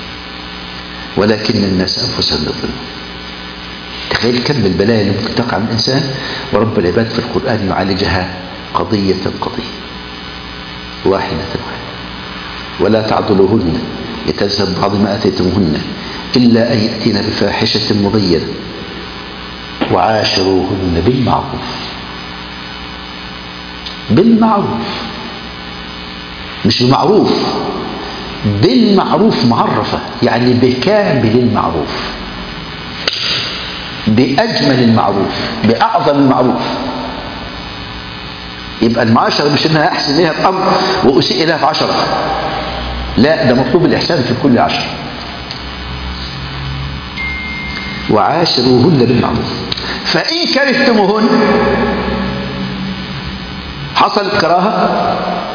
ولكن الناس أنفسهم يظلمون. تخيل كم البلايا اللي ممكن تقع من الإنسان ورب العباد في القرآن يعالجها قضية قضية واحدة واحدة. ولا تعضلوهن لتذهب بعض ما آتيتموهن إلا أن يأتين بفاحشة مبينة وعاشروهن بالمعروف. بالمعروف مش بمعروف، بالمعروف معرفة، يعني بكامل المعروف، بأجمل المعروف، بأعظم المعروف. يبقى المعاشرة مش إنها أحسن إليها بأمر وأسيء إليها في عشرة، لا، ده مطلوب الإحسان في كل عشر. وعاشروهن بالمعروف فإن كرهتموهن، حصلت كراهة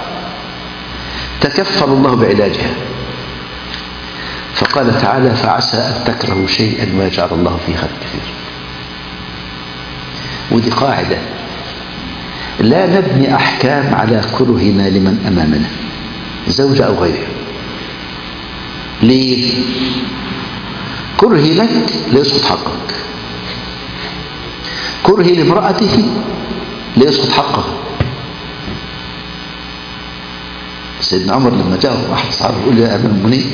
تكفل الله بعلاجها. فقال تعالى فعسى أن تكرهوا شيئا ويجعل الله فيه خيرا كثيرا. ودي قاعدة، لا نبني أحكام على كرهنا لمن أمامنا زوجة أو غيرها. ليه؟ كرهي لك ليسقط حقك، كرهي لامرأته ليسقط حقه. سيدنا عمر لما جاءه أحد الصحابة يقول يا أمير المؤمنين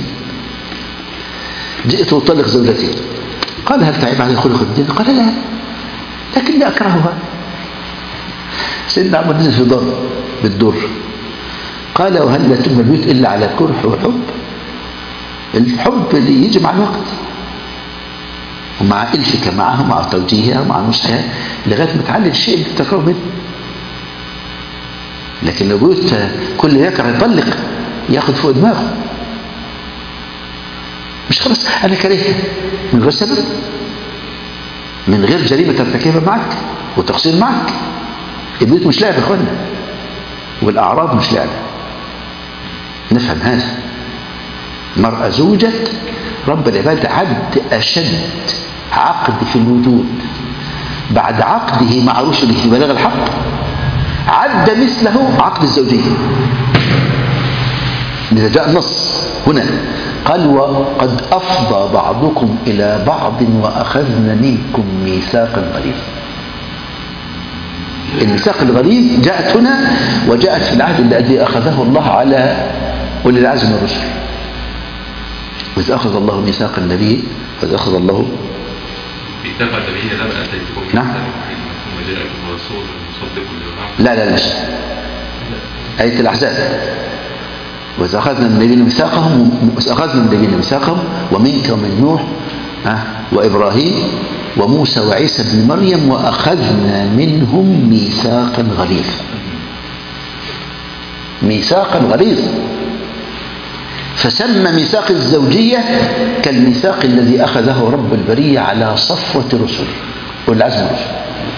جئت أطلق زوجتي، قال هل تعيب علي خلق الدين؟ قال لا لكني أكرهها. سيدنا عمر نزل في دار بالدور قال وهل لا تبنى البيوت إلا على كره والحب؟ الحب اللي يجي مع الوقت، ومع ألفك معها مع توجيهها مع نصحها لغاية ما تعلي الشيء اللي تكره منه. لكن لو قلت كل يكره يطلق ياخد فوق دماغه، مش خلاص أنا كرهت من غير سبب، من غير جريمة ترتكبها معك وتقصير معك. البيوت مش لعبة يا اخوانا، والأعراض مش لعبة. نفهم هذا. مرأة زوجة رب العباد عد أشد عقد في الوجود بعد عقده مع رسله في بلاغ الحق، عد مثله عقد الزوجية. لذا جاء النص هنا قال وقد أفضى بعضكم إلى بعض وأخذنا منكم ميثاقا غليظا. الميثاق الغليظ جاءت هنا وجاءت في العهد الذي أخذه الله على أولي العزم من الرسل. وإذ أخذ الله ميثاق النبي وإذ أخذ الله ميثاق النبي لما أتيتكم نعم ثم جاءكم رسول مصدق لما لا لا لا آية الأحزاب. وإذ أخذنا من النبيين ميثاقهم أخذنا من النبيين ميثاقهم ومنك ومن نوح وإبراهيم وموسى وعيسى بن مريم وأخذنا منهم ميثاقا غليظا. ميثاقا غليظا. فسمى ميثاق الزوجية كالميثاق الذي أخذه رب البرية على صفوة رسله والعزم الرسل.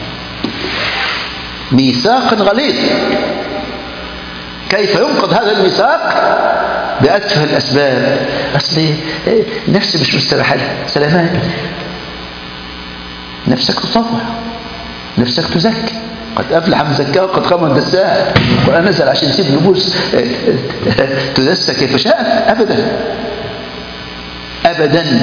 ميثاق غليظ. كيف ينقض هذا الميثاق؟ بأتفه الأسباب. أصل نفسي مش مستريحة سلامات، نفسك تطوع، نفسك تزكي. قد أفلح من زكاها وقد خاب من دساها. القرآن نزل عشان يسيب نفوس تدسى كيف شاء؟ أبدا أبدا.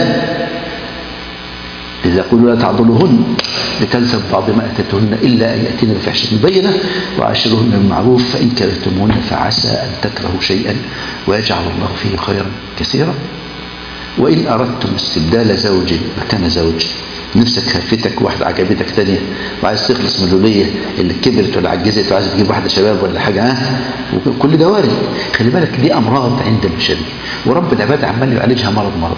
إذا قلوا لا تعضلوهن لتنسب بعض ما أتتهن إلا أن يأتين بفحشة مبينة وعاشروهن بالمعروف فإن كرهتموهن فعسى أن تكرهوا شيئا ويجعل الله فيه خيرا كثيرا. وإن أردتم استبدال زوج مكان زوج، نفسك هفتك واحدة عجبتك تانية وعايز تخلص من الولية اللي كبرت ولا عجزت وعايز تجيب واحدة شباب ولا حاجة، ها كل ده وارد. خلي بالك دي أمراض عند البشرية ورب العباد عمال يعالجها مرض مرض.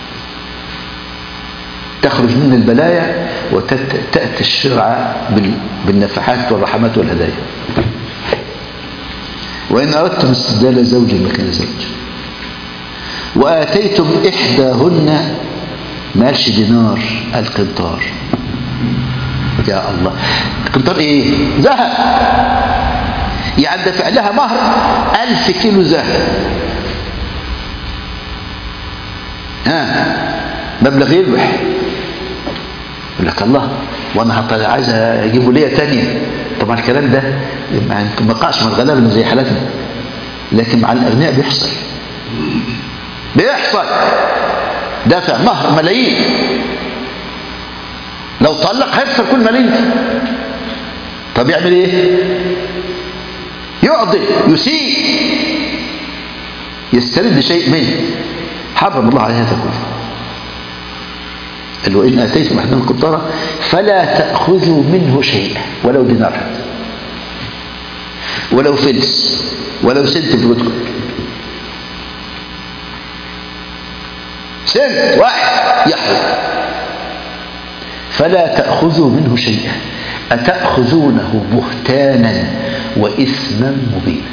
تخرج من البلايا وتأتي الشرع بالنفحات والرحمات والهدايا. وإن أردتم استبدال زوج مكان زوج وآتيتم إحداهن، مالش دينار، القنطار. يا الله، القنطار إيه؟ ذهب. يعني دفع لها مهر ألف كيلو ذهب. ها مبلغ يلوح. يقول لك الله وانا عايز اجيبه ليا تانية. طبعا الكلام ده ما قاش من الغلابه زي حالتنا، لكن مع الاغنياء بيحصل بيحصل دافع مهر ملايين، لو طلق هيخسر كل ملايين. طب يعمل ايه؟ يقضي يسيء يسترد شيء منه. حرم الله على هذا كله. قال وإن آتيتم أحدهم قنطارا فلا تأخذوا منه شيئا ولو دينار ولو فلس ولو سنت في بيوتكم. سنت واحد يحرم. فلا تأخذوا منه شيئا أتأخذونه بهتانا وإثما مبينا.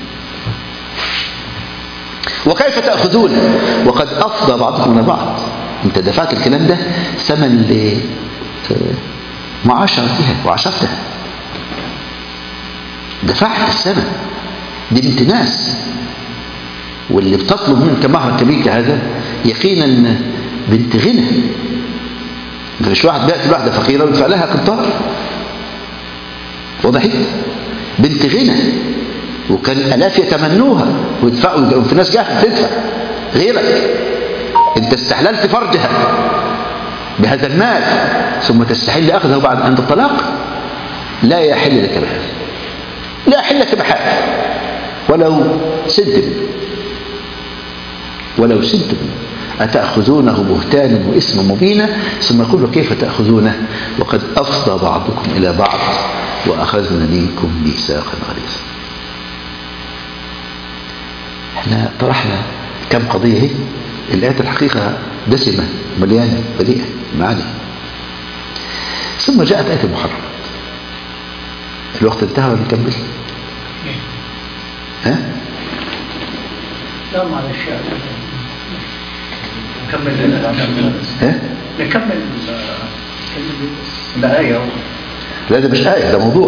وكيف تأخذونه وقد أفضى بعضكم إلى بعض؟ انت دفعت الكلام ده ثمن لمعاشرتها وعشرتها، دفعت الثمن. دي بنت ناس، واللي بتطلب منك مهر كبير هذا يقينا بنت غنى. مش واحد بيأتي واحدة فقيرة ويدفع لها قنطار. وضحت؟ بنت غنى وكان آلاف يتمنوها ويدفعوا، في ناس جاهزة تدفع غيرك. انت استحللت فرجها بهذا المال ثم تستحل اخذه بعد عند الطلاق. لا يحل لك بهذا، لا يحل لك بحال ولو سد ولو سد أتأخذونه بهتانا وإثما مبينا. ثم يقول كيف تأخذونه وقد أفضى بعضكم إلى بعض وأخذنا منكم ميثاقا غليظا. احنا طرحنا كم قضية هي. الآيات الحقيقة دسمة مليانة بديئة معاني. ثم جاءت آية المحرمات. الوقت انتهى ولا نكمل؟ ها؟ لا معلش نكمل نكمل ها؟ نكمل الآية. لا ده مش آية، ده موضوع.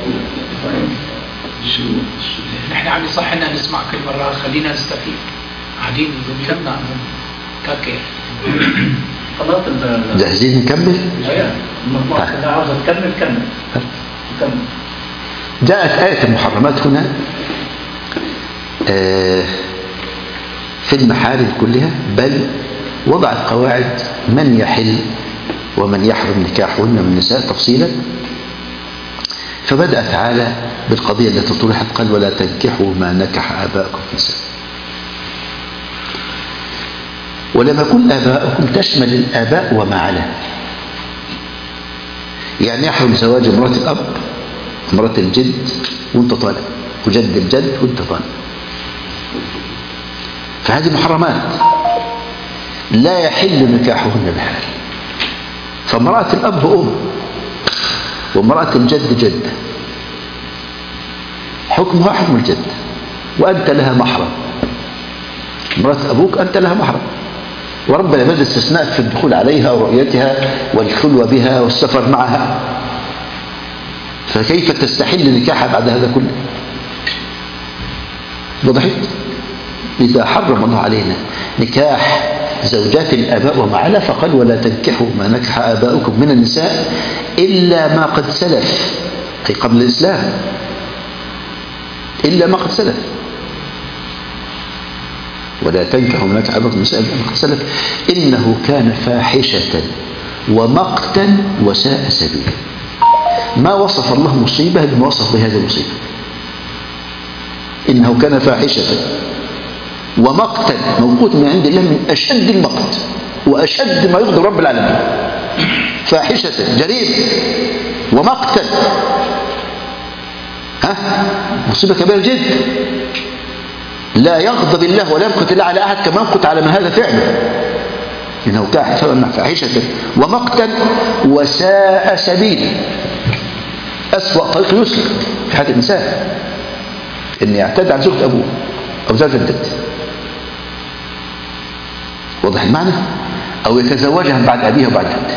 شو نحن عم يصح لنا نسمع كل مرة، خلينا نستفيد. قاعدين بنمنع كاكي. خلاص جاهزين نكمل؟ ايوه اذا عاوزة تكمل كمل. كمل. جاءت آية المحرمات هنا آه في المحارم كلها، بل وضعت قواعد من يحل ومن يحرم نكاحهن من النساء تفصيلا. فبدأ تعالى بالقضية التي طرحت، قال ولا تنكحوا ما نكح آباءكم في النساء. ولما يكون آباءكم تشمل الآباء وما على، يعني يحرم زواج امرأة الأب، امرأة الجد وانت طالب، وجد الجد وانت طالب. فهذه محرمات لا يحل نكاحهن بحال. فامرأة الأب أم، وامرأة الجد جدة، حكمها حكم الجد، وأنت لها محرم. امرأة أبوك أنت لها محرم، ورب العباد استثناء في الدخول عليها ورؤيتها والخلوة بها والسفر معها، فكيف تستحل نكاحها بعد هذا كله؟ وضحت؟ إذا حرم الله علينا نكاح زوجات الآباء وما على، فقال ولا تنكحوا ما نكح آباؤكم من النساء إلا ما قد سلف، أي قبل الإسلام، إلا ما قد سلف. ولا تنكحوا ما نكح آباؤكم من النساء إلا ما قد سلف إنه كان فاحشة ومقتا وساء سبيلا. ما وصف الله مصيبة بما وصف بهذه المصيبة. إنه كان فاحشة ومقتا، موقوت من عند الله من أشد المقت وأشد ما يغضب رب العالمين. فاحشة جريمة ومقتا، ها مصيبة كبيرة جدا. لا يغضب الله ولا يمقت الله على أحد كما يمقت على من هذا فعله. إنه كان فاحشة ومقتا وساء سبيلا. أسوأ طريق يسلك في حياة الإنسان إن يعتدي على زوجة أبوه أو زوجة جده، واضح المعنى؟ أو يتزوجها بعد أبيها وبعد جده،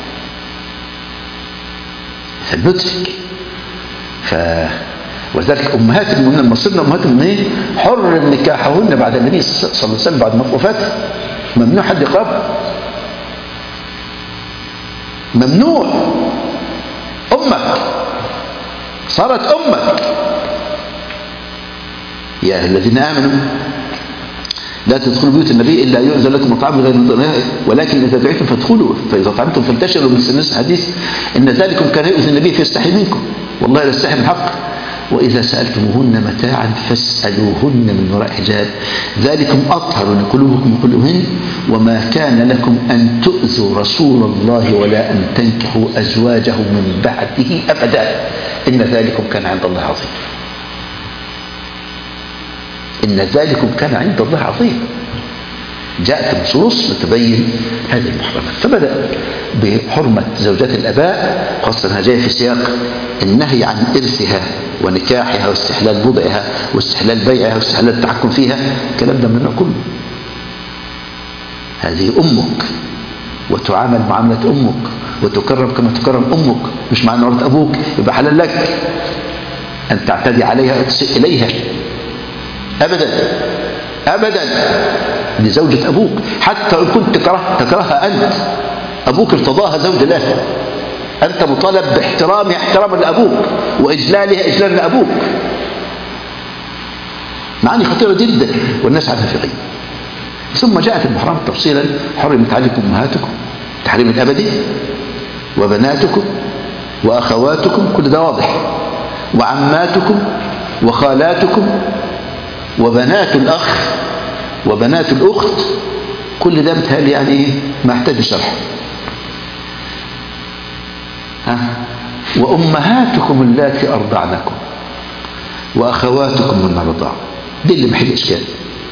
فندرك. ف ولذلك أمهات المؤمنين المصرنا أمهات المؤمنين حرم نكاحهن بعد النبي صلى الله عليه وسلم بعد ما وفاته، ممنوع حد يقرب، ممنوع. أمك صارت أمك. يا أيها الذين آمنوا لا تدخلوا بيوت النبي إلا يؤذن لكم وطعام غير مضروع، ولكن إذا دعيتم فادخلوا فإذا طعمتم فانتشروا. من الناس حديث إن ذلكم كان يؤذي النبي فيستحي منكم والله لا يستحي من حق. وإذا سألتموهن متاعا فاسألوهن من وراء حجاب ذلكم أطهر لقلوبكم وقلوبهن وما كان لكم أن تؤذوا رسول الله ولا أن تنكحوا أزواجه من بعده أبدا إن ذلكم كان عند الله عظيم. إن ذلكم كان عند الله عظيم. جاءت النصوص لتبين هذه المحرمات. فبدأ بحرمة زوجات الآباء، خاصة أنها جاية في سياق النهي عن إرثها ونكاحها واستحلال وضعها واستحلال بيعها واستحلال التحكم فيها. الكلام ده منه كله. هذه أمك وتعامل معاملة أمك وتكرم كما تكرم أمك، مش مع مرات أبوك يبقى حلال لك أن تعتدي عليها أو تسيء إليها أبدا أبدا. لزوجة أبوك حتى إن كنت تكره تكرهها أنت، أبوك ارتضاها زوج له، أنت مطالب باحترامها احتراما لأبوك وإجلالها إجلالا لأبوك. معاني خطيرة جدا والناس عنها في غيب. ثم جاءت المحرمات تفصيلا، حرمت عليكم أمهاتكم تحريم الأبدي، وبناتكم وأخواتكم، كل ده واضح، وعماتكم وخالاتكم وبنات الأخ وبنات الأخت، كل ده متهيألي يعني إيه ما يحتاج شرح. ها وأمهاتكم اللاتي أرضعنكم وأخواتكم من الرضاعة، دي اللي محل إشكال.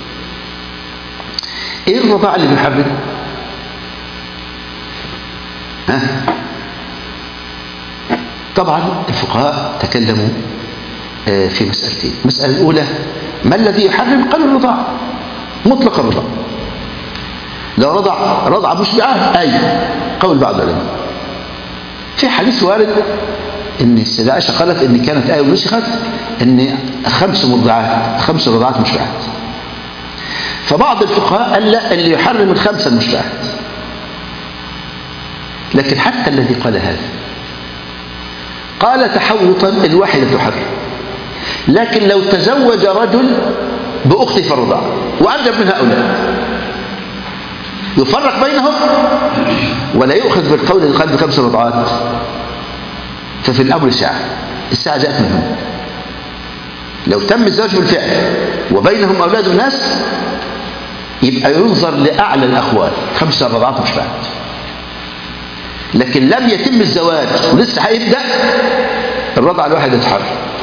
إيه الرضاعة اللي بنحرم؟ ها طبعا الفقهاء تكلموا في مسألتين. المسألة الأولى ما الذي يحرم؟ قالوا الرضاع، مطلق الرضاع. لو رضع رضع مشبعة أي قول بعض العلماء. في حديث وارد ان السيدة عائشة قالت ان كانت آية ونسخت ان خمس مرضعات خمس رضعات مشبعات. فبعض الفقهاء قال لا، اللي يحرم الخمسة المشبعات. لكن حتى الذي قال هذا قال تحوطا الواحدة تحرم، لكن لو تزوج رجل بأخته في الرضاعة وأنجب من هؤلاء يفرق بينهم ولا يؤخذ بالقول اللي قال بخمس رضعات؟ ففي الأمر ساعة، الساعة جاءت منهم. لو تم الزواج بالفعل وبينهم أولاد الناس يبقى ينظر لأعلى الأخوات، خمس رضعات مش بعد. لكن لم يتم الزواج ولسه هيبدأ، الرضعة الواحدة تحرم.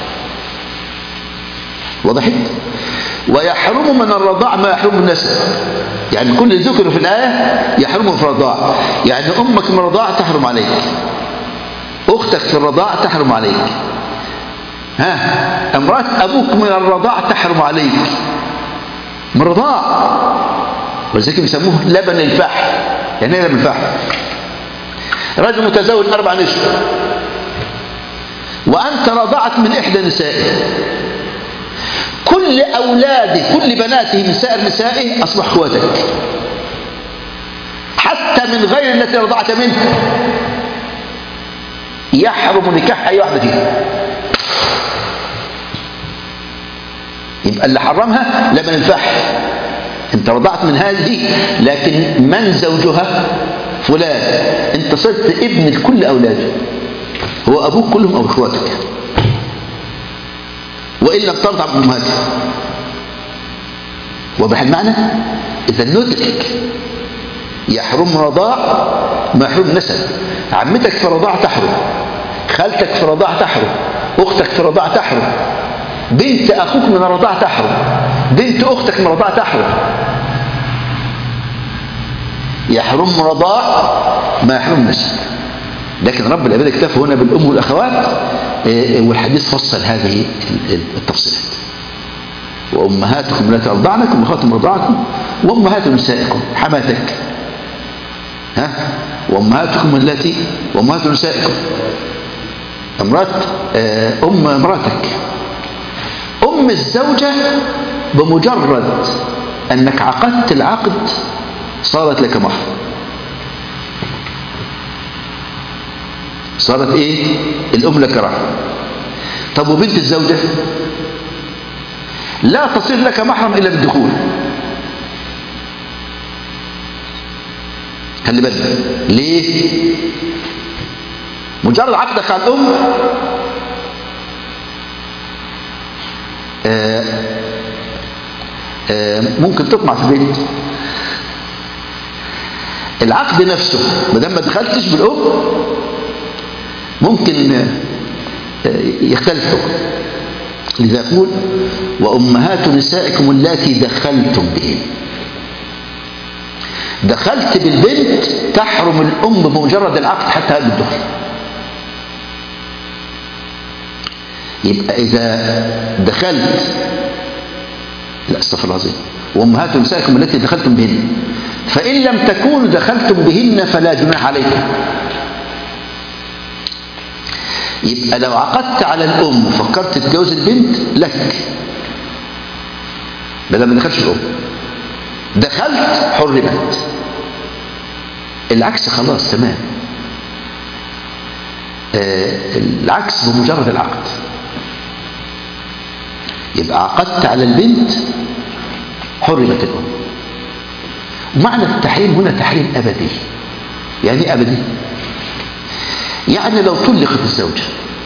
وضحت؟ ويحرم من الرضاع ما يحرم النسب. يعني كل ذكر في الآية يحرم في الرضاع. يعني أمك من الرضاع تحرم عليك، أختك في الرضاع تحرم عليك، ها امرأة أبوك من الرضاع تحرم عليك من الرضاع. ولذلك بيسموه لبن الفحل. يعني ايه لبن الفحل؟ رجل متزوج أربع نسوة وأنت رضعت من إحدى نسائه، كل أولاده كل بناته من سائر نسائه أصبح أخواتك، حتى من غير التي رضعت منها يحرم نكاح أي واحدة فيها. يبقى اللي حرمها لبن الفحل. انت رضعت من هذه لكن من زوجها فلان، انت صرت ابن لكل أولاده، هو أبوك كلهم أو إخواتك، وإن لم ترضع من أمهاتك. واضح المعنى؟ إذا ندرك يحرم رضاع ما يحرم نسب. عمتك في رضاع تحرم، خالتك في رضاع تحرم، أختك في رضاع تحرم، بنت أخوك من الرضاع تحرم، بنت أختك من الرضاع تحرم. يحرم رضاع ما يحرم نسب. لكن رب العباد اكتفى هنا بالأم والأخوات، والحديث فصل هذه التفصيلات. وأمهاتكم التي أرضعنكم وأخواتكم رضاعكم وأمهات نسائكم، حماتك، ها وأمهاتكم التي وأمهات نسائكم، امرأة أم امرأتك. أم الزوجة بمجرد أنك عقدت العقد صارت لك محرم. صارت إيه؟ الأم لك رحم. طب وبنت الزوجة لا تصير لك محرم إلا بالدخول. خلي بالك ليه؟ مجرد عقدك على الأم آآ آآ ممكن تطمع في بنت. العقد نفسه ما دام ما دخلتش بالأم ممكن يختلفوا. لذا يقول وأمهات نسائكم اللاتي دخلتم بهن. دخلت بالبنت تحرم الأم بمجرد العقد حتى قبل الدخل. يبقى إذا دخلت لا استغفر الله العظيم وأمهات نسائكم التي دخلتم بهن فإن لم تكونوا دخلتم بهن فلا جناح عليكم. يبقى لو عقدت على الأم وفكرت تتجوز البنت لك بدل ما دخلش الأم، دخلت حرمت. العكس خلاص تمام. آه العكس بمجرد العقد. يبقى عقدت على البنت حرمت الأم. معنى التحريم هنا تحريم أبدي. يعني أبدي يعني لو طلقت الزوجة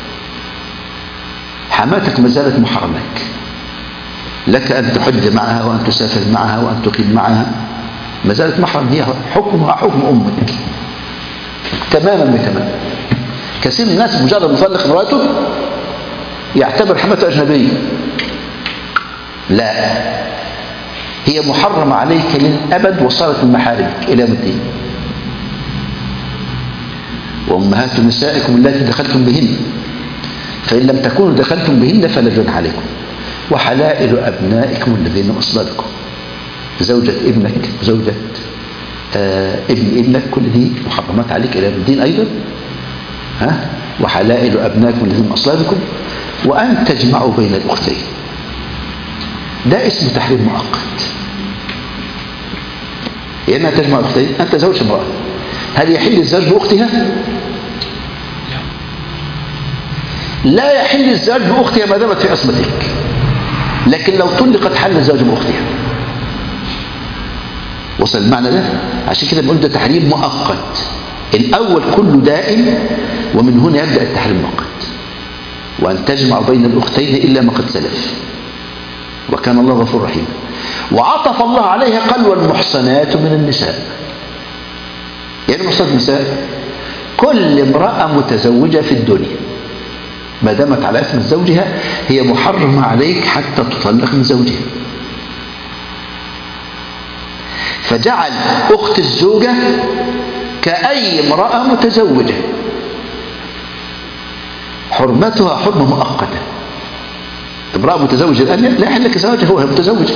حماتك ما زالت محرم لك، لك أن تحج معها وأن تسافر معها وأن تقيم معها، ما زالت محرم، هي حكمها حكم أمك تماما بتمام. كثير من الناس مجرد مطلق امراته يعتبر حماته أجنبية. لا، هي محرمة عليك للأبد وصارت من محارمك إلى يوم الدين. وأمهات نسائكم التي دخلتم بهن فإن لم تكونوا دخلتم بهن فلا جناح عليكم. وحلائل أبنائكم الذين من أصلابكم، زوجة ابنك، زوجة آه ابن ابنك، كل دي محرمات عليك إلى الدين أيضا. ها؟ وحلائل أبنائكم الذين من أصلابكم، وأن تجمعوا بين الأختين. ده اسم تحريم مؤقت. يعني أنها تجمع الأختين، أنت زوج امرأة، هل يحل الزواج بأختها؟ لا يحل الزواج بأختها ما دامت في عصمتك، لكن لو طلقت حل الزواج بأختها. وصل المعنى ده؟ عشان كده بنقول ده تحريم مؤقت. الأول كله دائم، ومن هنا يبدأ التحريم المؤقت. وأن تجمع بين الأختين إلا ما قد سلف، وكان الله غفور رحيم. وعطف الله عليها قال والمحصنات من النساء. يعني محصنات النساء كل امرأة متزوجة في الدنيا ما دامت على اسم زوجها هي محرمة عليك حتى تطلق من زوجها. فجعل أخت الزوجة كأي امرأة متزوجة، حرمتها حرمة مؤقتة. امرأة متزوجة الآن لا يحل لك زواجها، هو متزوجة،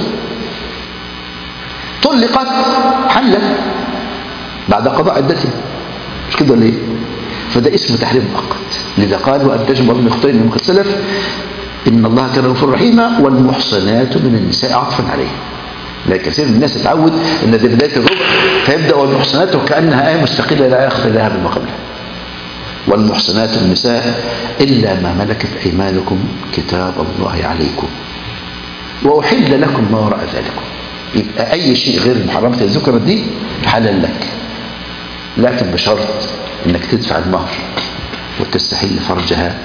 طلقت حلا بعد قضاء عدتها، مش كده ولا ايه؟ فده اسمه تحريم مؤقت. لذا قال وأن تجمع بين الأختين من قد سلف إن الله كان غفورا رحيما. والمحصنات من النساء عطفا عليه. لا كثير من الناس اتعود ان دي بدايه الربع فيبدا والمحصنات وكانها ايه مستقله لا يخفى لها بما قبلها. والمحصنات من النساء الا ما ملكت ايمانكم كتاب الله عليكم واحل لكم ما وراء ذلكم. يبقى اي شيء غير المحرمات اللي ذكرت دي حلال لك، لكن بشرط انك تدفع المهر وتستحل فرجها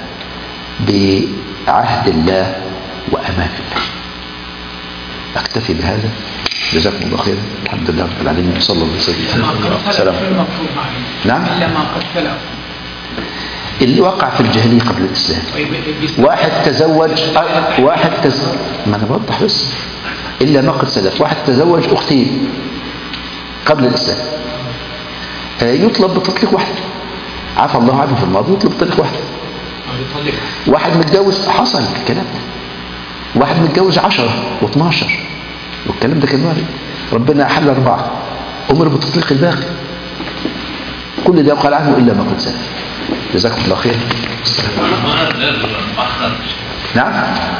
بعهد الله وامان الله. اكتفي بهذا. جزاكم الله خيرا. الحمد لله رب العالمين. صلى الله عليه وسلم. سلام. نعم. إلا ما قد سلف. اللي وقع في الجاهلية قبل الإسلام. واحد تزوج واحد تزوج ما أنا بوضح بس. إلا ما قد سلف. واحد تزوج أختين قبل الإسلام، يطلب بتطليق واحد، عفى الله عنه في الماضي، يطلب بتطليق واحد. واحد متجوز، حصل الكلام ده، واحد متجوز عشرة واثناشر والكلام ده كان وارد. ربنا أحل أربعة، أمر بتطليق الباقي. كل ده قال عنه إلا ما قد سلف. جزاكم الله خير. نعم.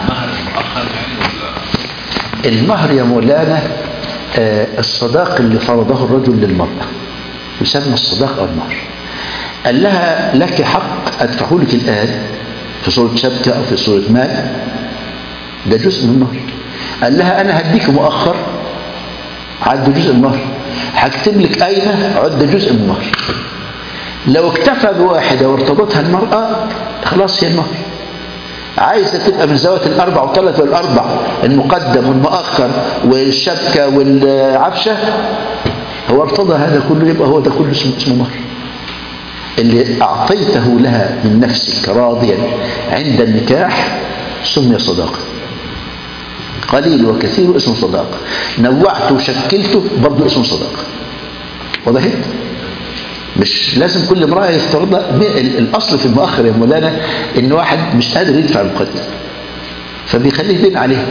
المهر يا مولانا آه الصداق اللي فرضه الرجل للمرأة يسمى الصداق أو المهر. قال لها لك حق أدفعه لك الآن في صورة شبكة أو في صورة مال، ده جزء من المهر. قال لها أنا هديك مؤخر عد جزء المهر، هكتب لك قايمة عد جزء من المهر. لو اكتفى بواحدة وارتضتها المرأة خلاص هي المهر. عايزة تبقى من ذوات الأربع وطلت الأربع المقدم والمؤخر والشبكة والعفشة، هو ارتضى هذا كله، يبقى هو ده كله اسمه, اسمه مهر. اللي أعطيته لها من نفسك راضيا عند النكاح سمي صداقة. قليل وكثير اسمه صداقة، نوعته وشكلته برضو اسمه صداقة. وضحت؟ مش لازم كل امرأة يفترض لها. الأصل في المؤخر يا مولانا إن واحد مش قادر يدفع المقدم فبيخليه دين عليه،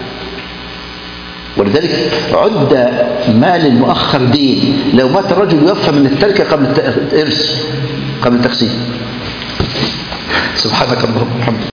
ولذلك عد مال المؤخر دين. لو مات الرجل يوفى من التركة قبل الإرث قبل التقسيم. سبحانك اللهم وبحمدك.